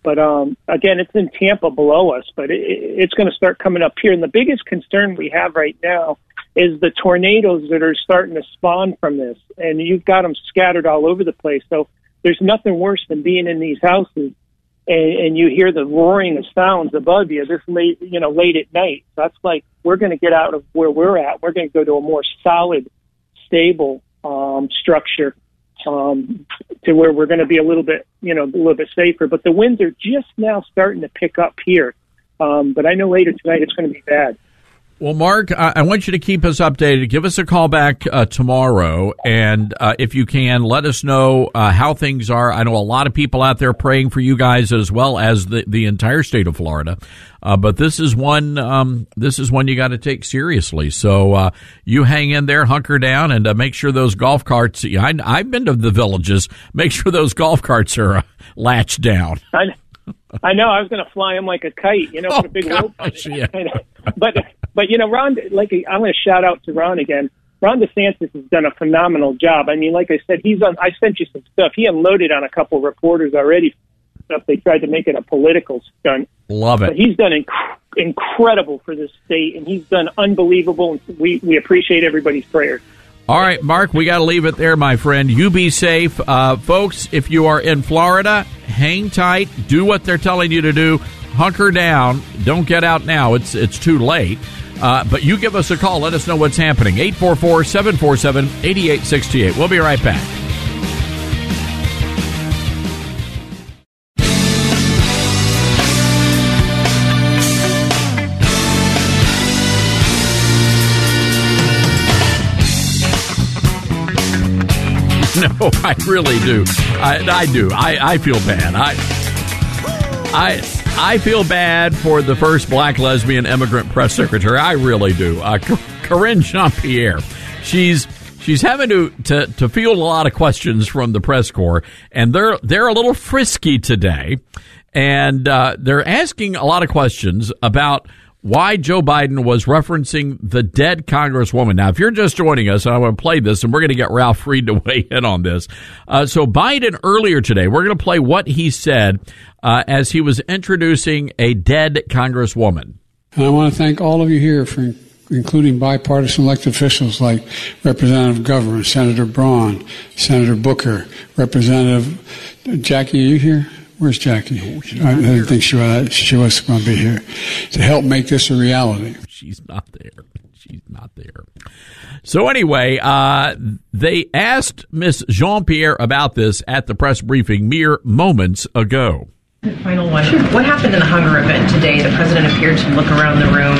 But um, again, it's in Tampa below us, but it, it's going to start coming up here. And the biggest concern we have right now is the tornadoes that are starting to spawn from this. And you've got them scattered all over the place. So there's nothing worse than being in these houses and, and you hear the roaring of sounds above you this late, you know, late at night. That's like, we're going to get out of where we're at. We're going to go to a more solid, stable um, structure. Um, to where we're going to be a little bit, you know, a little bit safer. But the winds are just now starting to pick up here. Um, but I know later tonight it's going to be bad. Well, Mark, I, I want you to keep us updated. Give us a call back uh, tomorrow, and uh, if you can, let us know uh, how things are. I know a lot of people out there praying for you guys as well as the, the entire state of Florida. Uh, but this is one um, this is one you got to take seriously. So uh, you hang in there, hunker down, and uh, make sure those golf carts. I, I've been to the villages. Make sure those golf carts are uh, latched down. I, I know. I was going to fly them like a kite. You know, oh, put a big gosh, rope on it. Yeah. But but you know, Ron. Like I'm going to shout out to Ron again. Ron DeSantis has done a phenomenal job. I mean, like I said, he's on. I sent you some stuff. He unloaded on a couple of reporters already. Stuff they tried to make it a political stunt. Love it. But he's done inc- incredible for this state, and he's done unbelievable. And we we appreciate everybody's prayers. All right, Mark, we got to leave it there, my friend. You be safe. Uh, folks, if you are in Florida, hang tight. Do what they're telling you to do. Hunker down. Don't get out now. It's it's too late. Uh, but you give us a call. Let us know what's happening. eight four four, seven four seven, eight eight six eight. We'll be right back. No, I really do. I, I do. I, I feel bad. I, I, I feel bad for the first black lesbian immigrant press secretary. I really do. Uh, Karine Jean-Pierre. She's she's having to, to to field a lot of questions from the press corps, and they're they're a little frisky today, and uh, they're asking a lot of questions about why Joe Biden was referencing the dead Congresswoman. Now, if you're just joining us, I want to play this, and we're going to get Ralph Reed to weigh in on this. Uh, so Biden earlier today, we're going to play what he said uh, as he was introducing a dead Congresswoman. And I want to thank all of you here for including bipartisan elected officials like Representative Governor, Senator Braun, Senator Booker, Representative Jackie, are you here? Where's Jackie? I didn't think she was, she was going to be here to help make this a reality. She's not there. She's not there. So anyway, uh, they asked Miss Jean-Pierre about this at the press briefing mere moments ago. Final one. Sure. What happened in the Hunger event today? The president appeared to look around the room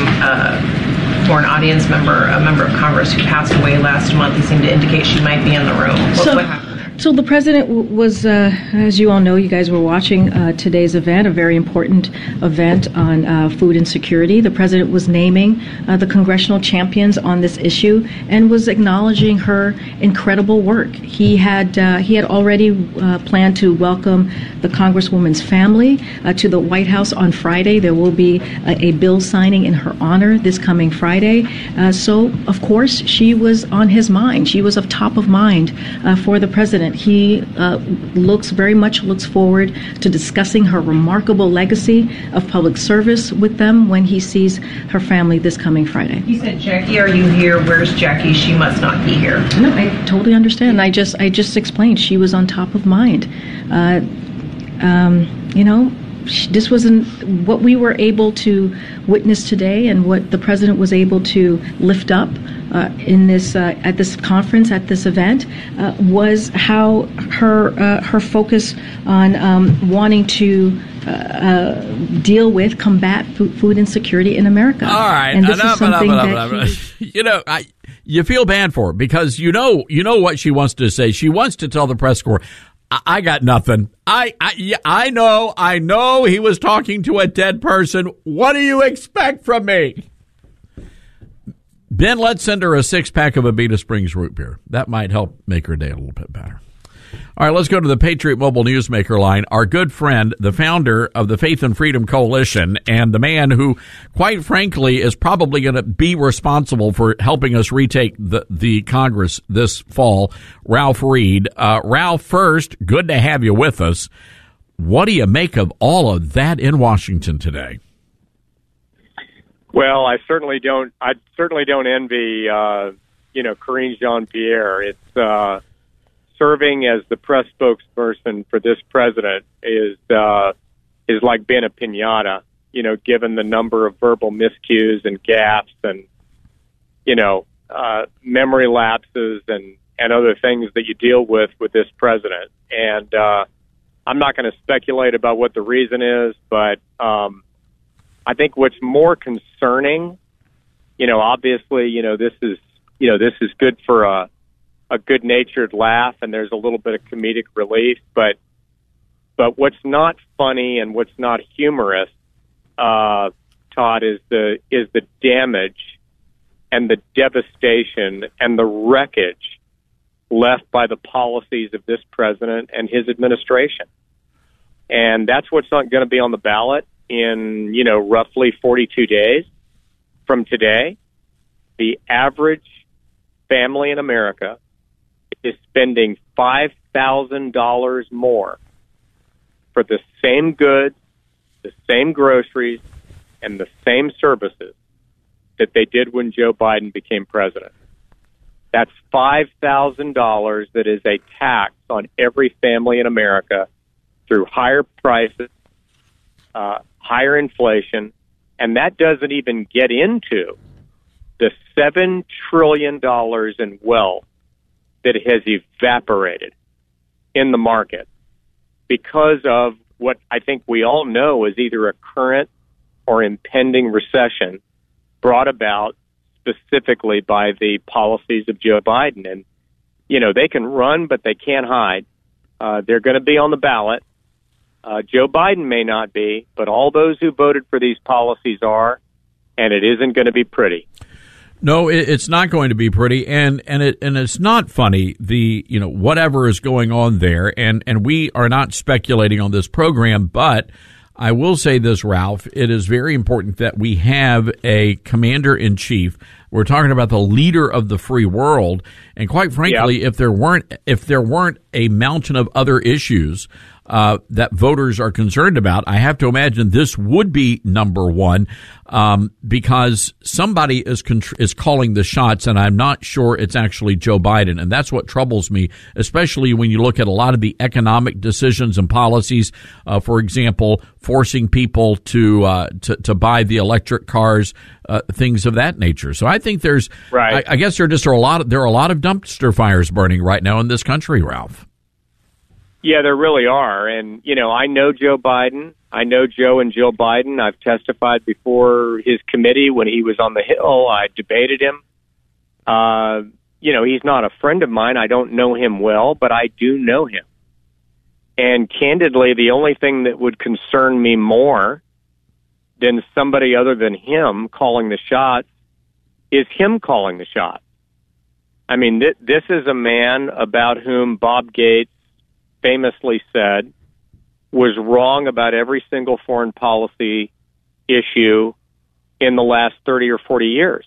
uh, for an audience member, a member of Congress who passed away last month. He seemed to indicate she might be in the room. What, so, what happened? So the president w- was, uh, as you all know, you guys were watching uh, today's event, a very important event on uh, food insecurity. The president was naming uh, the congressional champions on this issue and was acknowledging her incredible work. He had uh, he had already uh, planned to welcome the Congresswoman's family uh, to the White House on Friday. There will be a, a bill signing in her honor this coming Friday. Uh, so, of course, she was on his mind. She was of top of mind uh, for the president. He uh, looks very much looks forward to discussing her remarkable legacy of public service with them when he sees her family this coming Friday. He said, "Jackie, are you here? Where's Jackie? She must not be here." No, I totally understand. I just I just explained she was on top of mind. Uh, um, you know, this wasn't what we were able to witness today, and what the president was able to lift up uh, in this uh, at this conference, at this event, uh, was how her uh, her focus on um, wanting to uh, uh, deal with, combat food, food insecurity in America. All right, and this enough, is something enough, that enough, enough. you know, I, you feel bad for her because you know you know what she wants to say. She wants to tell the press corps, I got nothing. I, I, yeah, I know, I know he was talking to a dead person. What do you expect from me? Ben, let's send her a six-pack of Abita Springs root beer. That might help make her day a little bit better. All right, let's go to the Patriot Mobile Newsmaker line. Our good friend, the founder of the Faith and Freedom Coalition, and the man who, quite frankly, is probably going to be responsible for helping us retake the, the Congress this fall, Ralph Reed. Uh, Ralph, first, good to have you with us. What do you make of all of that in Washington today? Well, I certainly don't. I certainly don't envy, uh, you know, Karine Jean-Pierre. It's uh, serving as the press spokesperson for this president is uh, is like being a piñata. You know, given the number of verbal miscues and gaffes and you know uh, memory lapses and and other things that you deal with with this president. And uh, I'm not going to speculate about what the reason is, but um, I think what's more concerning, you know, obviously, you know, this is, you know, this is good for a, a good-natured laugh, and there's a little bit of comedic relief, but but what's not funny and what's not humorous, uh, Todd, is the is the damage and the devastation and the wreckage left by the policies of this president and his administration. And that's what's not going to be on the ballot in, you know, roughly forty-two days from today. The average family in America is spending five thousand dollars more for the same goods, the same groceries, and the same services that they did when Joe Biden became president. That's five thousand dollars that is a tax on every family in America through higher prices, uh, higher inflation, and that doesn't even get into the seven trillion dollars in wealth that has evaporated in the market because of what I think we all know is either a current or impending recession brought about specifically by the policies of Joe Biden. And, you know, they can run, but they can't hide. Uh, they're going to be on the ballot. Uh, Joe Biden may not be, but all those who voted for these policies are, and it isn't going to be pretty. No, it, it's not going to be pretty, and and it and it's not funny. The you know whatever is going on there, and and we are not speculating on this program, but I will say this, Ralph. It is very important that we have a commander in chief. We're talking about the leader of the free world, and quite frankly, yep. if there weren't if there weren't a mountain of other issues uh, that voters are concerned about, I have to imagine this would be number one, um, because somebody is contr- is calling the shots, and I'm not sure it's actually Joe Biden, and that's what troubles me, especially when you look at a lot of the economic decisions and policies. Uh, for example, forcing people to uh, to, to buy the electric cars, uh, things of that nature. So I think there's, right. I, I guess there just are a lot of there are a lot of dumpster fires burning right now in this country, Ralph. Yeah, there really are. And, you know, I know Joe Biden. I know Joe and Jill Biden. I've testified before his committee when he was on the Hill. I debated him. Uh, you know, he's not a friend of mine. I don't know him well, but I do know him. And candidly, the only thing that would concern me more than somebody other than him calling the shots is him calling the shots. I mean, th- this is a man about whom Bob Gates famously said was wrong about every single foreign policy issue in the last thirty or forty years.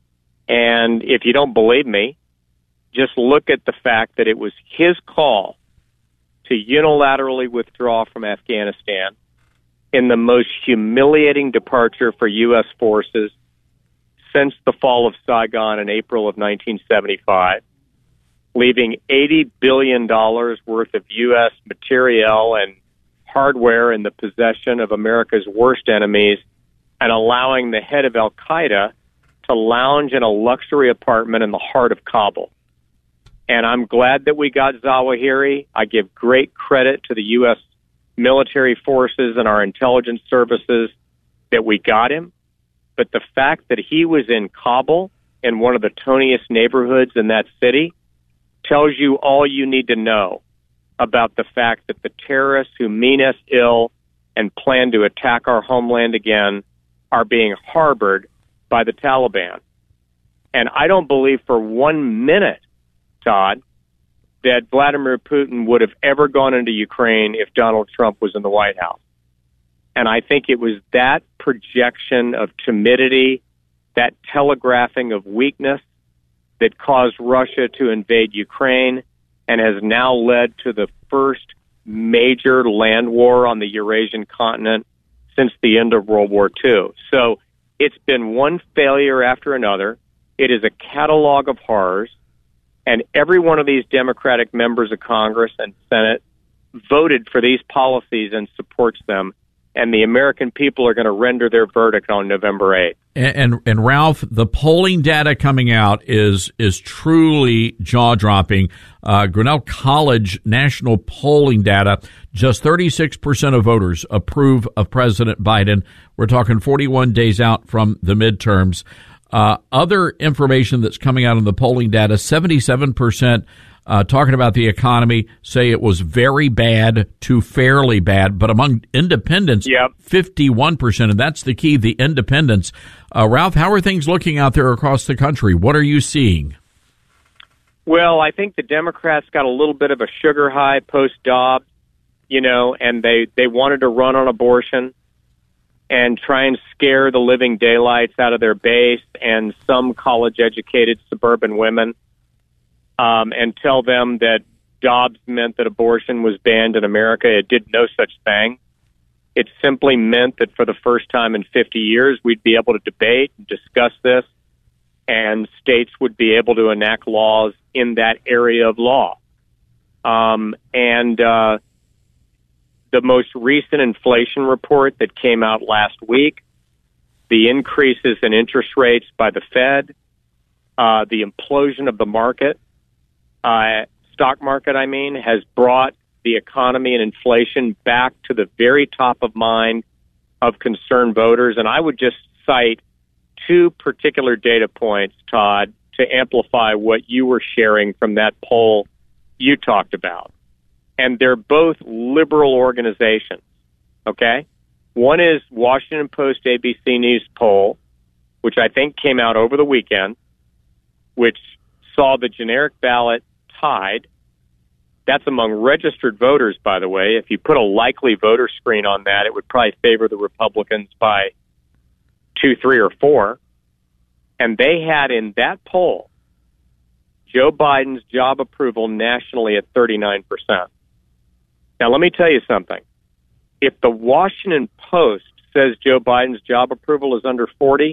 And if you don't believe me, just look at the fact that it was his call to unilaterally withdraw from Afghanistan in the most humiliating departure for U S forces since the fall of Saigon in April of nineteen seventy-five. Leaving eighty billion dollars worth of U S materiel and hardware in the possession of America's worst enemies and allowing the head of Al-Qaeda to lounge in a luxury apartment in the heart of Kabul. And I'm glad that we got Zawahiri. I give great credit to the U S military forces and our intelligence services that we got him. But the fact that he was in Kabul, in one of the toniest neighborhoods in that city, tells you all you need to know about the fact that the terrorists who mean us ill and plan to attack our homeland again are being harbored by the Taliban. And I don't believe for one minute, Todd, that Vladimir Putin would have ever gone into Ukraine if Donald Trump was in the White House. And I think it was that projection of timidity, that telegraphing of weakness, that caused Russia to invade Ukraine and has now led to the first major land war on the Eurasian continent since the end of World War Two. So it's been one failure after another. It is a catalog of horrors, and every one of these Democratic members of Congress and Senate voted for these policies and supports them, and the American people are going to render their verdict on November eighth. And, and, and Ralph, the polling data coming out is is truly jaw-dropping. Uh, Grinnell College national polling data, just thirty-six percent of voters approve of President Biden. We're talking forty-one days out from the midterms. Uh, other information that's coming out in the polling data, seventy-seven percent Uh, talking about the economy, say it was very bad to fairly bad, but among independents, yep. fifty-one percent, and that's the key, the independents. Uh, Ralph, how are things looking out there across the country? What are you seeing? Well, I think the Democrats got a little bit of a sugar high post-Dobbs, you know, and they, they wanted to run on abortion and try and scare the living daylights out of their base and some college-educated suburban women. Um, and tell them that Dobbs meant that abortion was banned in America. It did no such thing. It simply meant that for the first time in fifty years, we'd be able to debate and discuss this, and states would be able to enact laws in that area of law. Um, and uh, the most recent inflation report that came out last week, the increases in interest rates by the Fed, uh, the implosion of the market, Uh, stock market, I mean, has brought the economy and inflation back to the very top of mind of concerned voters. And I would just cite two particular data points, Todd, to amplify what you were sharing from that poll you talked about. And they're both liberal organizations, okay? One is Washington Post A B C News poll, which I think came out over the weekend, which saw the generic ballot tied. That's among registered voters, by the way. If you put a likely voter screen on that, it would probably favor the Republicans by two, three, or four. And they had in that poll Joe Biden's job approval nationally at thirty-nine percent. Now, let me tell you something. If the Washington Post says Joe Biden's job approval is under forty,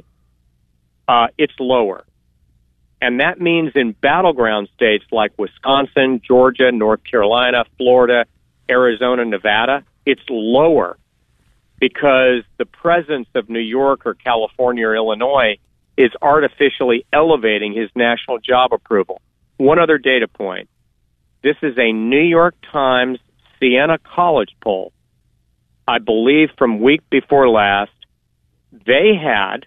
uh, it's lower. And that means in battleground states like Wisconsin, Georgia, North Carolina, Florida, Arizona, Nevada, it's lower because the presence of New York or California or Illinois is artificially elevating his national job approval. One other data point. This is a New York Times Siena College poll, I believe from week before last. They had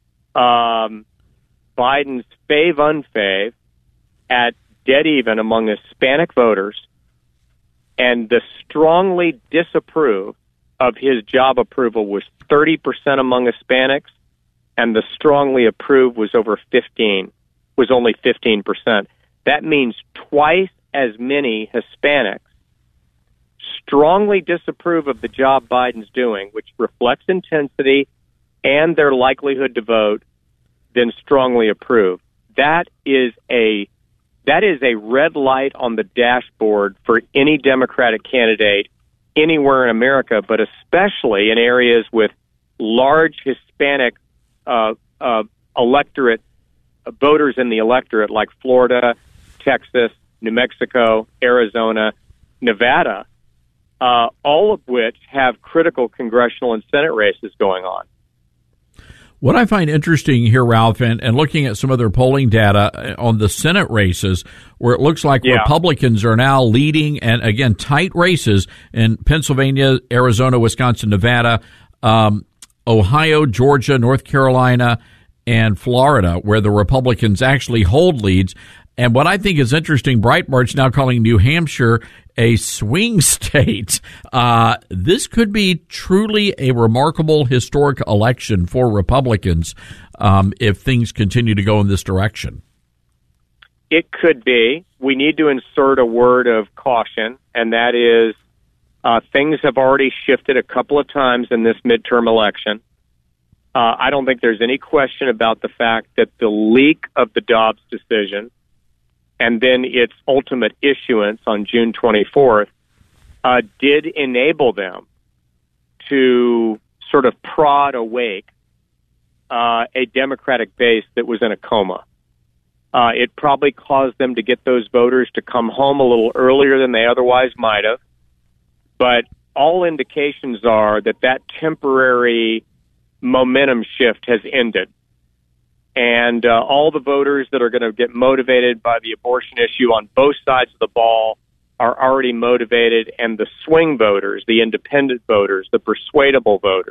um, Biden's fave-unfave at dead even among Hispanic voters, and the strongly disapprove of his job approval was thirty percent among Hispanics, and the strongly approve was over fifteen, was only fifteen percent. That means twice as many Hispanics strongly disapprove of the job Biden's doing, which reflects intensity and their likelihood to vote, than strongly approve. That is a that is a red light on the dashboard for any Democratic candidate anywhere in America, but especially in areas with large Hispanic uh, uh, electorate uh, voters in the electorate, like Florida, Texas, New Mexico, Arizona, Nevada, uh, all of which have critical congressional and Senate races going on. What I find interesting here, Ralph, and, and looking at some of their polling data on the Senate races, where it looks like yeah. Republicans are now leading, and again, tight races in Pennsylvania, Arizona, Wisconsin, Nevada, um, Ohio, Georgia, North Carolina, and Florida, where the Republicans actually hold leads. And what I think is interesting, Breitbart's now calling New Hampshire a swing state. Uh, this could be truly a remarkable historic election for Republicans um, if things continue to go in this direction. It could be. We need to insert a word of caution, and that is uh, things have already shifted a couple of times in this midterm election. Uh, I don't think there's any question about the fact that the leak of the Dobbs decision and then its ultimate issuance on June twenty-fourth uh, did enable them to sort of prod awake uh, a Democratic base that was in a coma. Uh, it probably caused them to get those voters to come home a little earlier than they otherwise might have. But all indications are that that temporary momentum shift has ended. And uh, all the voters that are going to get motivated by the abortion issue on both sides of the ball are already motivated, and the swing voters, the independent voters, the persuadable voters,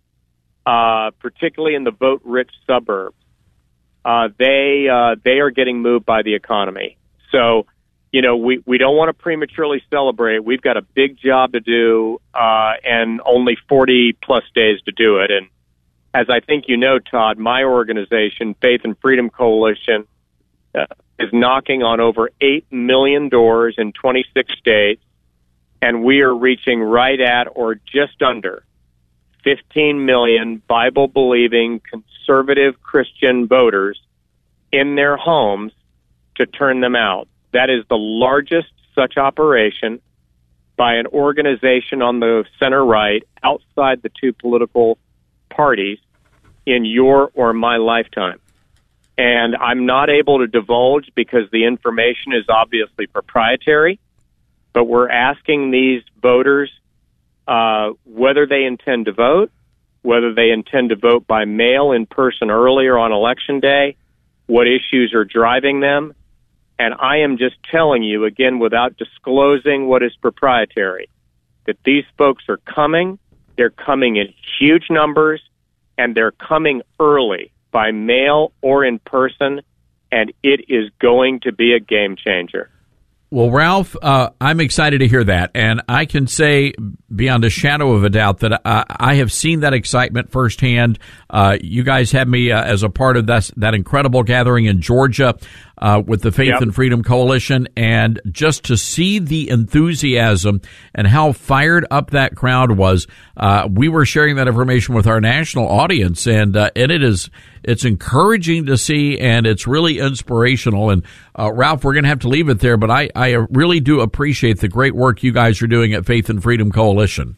uh, particularly in the vote-rich suburbs, uh, they uh, they are getting moved by the economy. So, you know, we, we don't want to prematurely celebrate. We've got a big job to do, uh, and only forty-plus days to do it. And as I think you know, Todd, my organization, Faith and Freedom Coalition, uh, is knocking on over eight million doors in twenty-six states, and we are reaching right at or just under fifteen million Bible-believing conservative Christian voters in their homes to turn them out. That is the largest such operation by an organization on the center-right outside the two political parties in your or my lifetime. And I'm not able to divulge because the information is obviously proprietary, but we're asking these voters uh, whether they intend to vote, whether they intend to vote by mail, in person, earlier on Election Day, what issues are driving them. And I am just telling you, again, without disclosing what is proprietary, that these folks are coming. They're coming in huge numbers, and they're coming early by mail or in person, and it is going to be a game changer. Well, Ralph, uh, I'm excited to hear that, and I can say beyond a shadow of a doubt that I, I have seen that excitement firsthand. Uh, you guys had me uh, as a part of that, that incredible gathering in Georgia uh, with the Faith Yep. and Freedom Coalition, and just to see the enthusiasm and how fired up that crowd was, uh, we were sharing that information with our national audience, and, uh, and it is it's encouraging to see, and it's really inspirational. And uh, Ralph, we're going to have to leave it there, but I, I really do appreciate the great work you guys are doing at Faith and Freedom Coalition.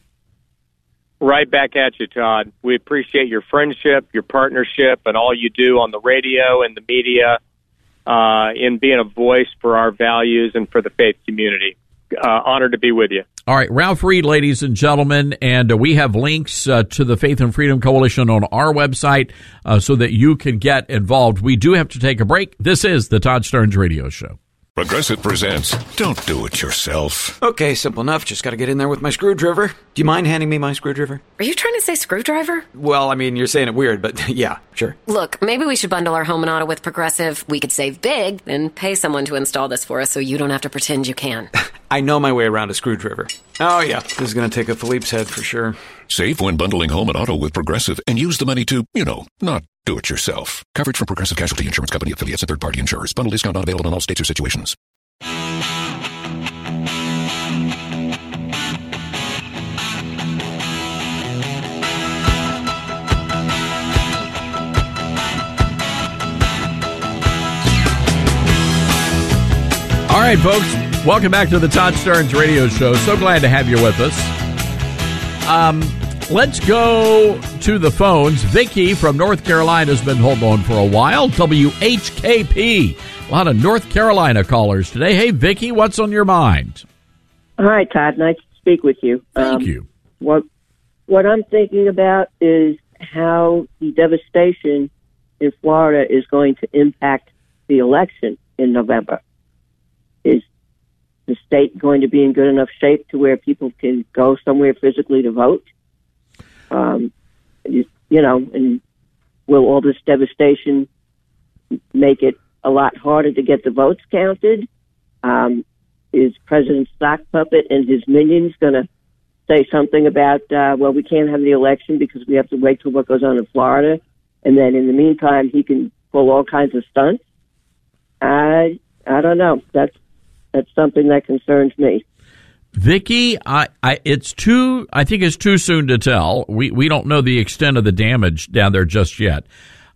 Right back at you, Todd. We appreciate your friendship, your partnership, and all you do on the radio and the media uh, in being a voice for our values and for the faith community. Uh, honored to be with you. All right, Ralph Reed, ladies and gentlemen, and uh, we have links uh, to the Faith and Freedom Coalition on our website uh, so that you can get involved. We do have to take a break. This is the Todd Starnes Radio Show. Progressive presents Don't Do It Yourself. Okay, simple enough. Just got to get in there with my screwdriver. Do you mind handing me my screwdriver? Are you trying to say screwdriver? Well, I mean, you're saying it weird, but yeah, sure. Look, maybe we should bundle our home and auto with Progressive. We could save big and pay someone to install this for us so you don't have to pretend you can. I know my way around a screwdriver. Oh, yeah. This is going to take a Philippe's head for sure. Save when bundling home and auto with Progressive and use the money to, you know, not do it yourself. Coverage from Progressive Casualty Insurance Company, affiliates, and third-party insurers. Bundle discount not available in all states or situations. All right, folks, welcome back to the Todd Starnes Radio Show. So glad to have you with us. Um, let's go to the phones. Vicki from North Carolina has been holding on for a while. W H K P. A lot of North Carolina callers today. Hey, Vicki, what's on your mind? Hi, Todd. Nice to speak with you. Thank um, you. What What I'm thinking about is how the devastation in Florida is going to impact the election in November. Is the state going to be in good enough shape to where people can go somewhere physically to vote? Um, you, you know, and will all this devastation make it a lot harder to get the votes counted? Um, is President Sock Puppet and his minions going to say something about, uh, well, we can't have the election because we have to wait till what goes on in Florida, and then in the meantime he can pull all kinds of stunts? I I don't know. That's that's something that concerns me. Vicki, I, I, it's too. I think it's too soon to tell. We we don't know the extent of the damage down there just yet.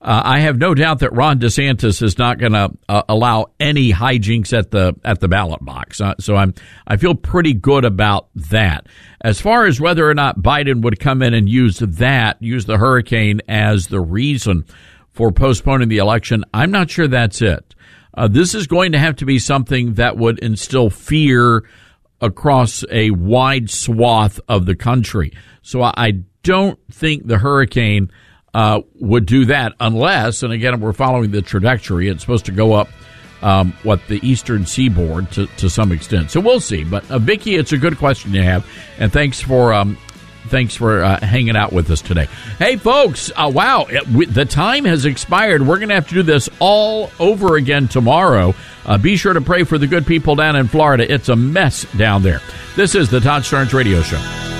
Uh, I have no doubt that Ron DeSantis is not going to uh, allow any hijinks at the at the ballot box. Uh, so I'm I feel pretty good about that. As far as whether or not Biden would come in and use that, use the hurricane as the reason for postponing the election, I'm not sure that's it. Uh, this is going to have to be something that would instill fear across a wide swath of the country. So I, I don't think the hurricane Uh, would do that unless, and again, we're following the trajectory. It's supposed to go up, um, what, the eastern seaboard to, to some extent. So we'll see. But uh, Vicki, it's a good question you have, and thanks for um, thanks for uh, hanging out with us today. Hey, folks! Uh, wow, it, we, the time has expired. We're going to have to do this all over again tomorrow. Uh, be sure to pray for the good people down in Florida. It's a mess down there. This is the Todd Starnes Radio Show.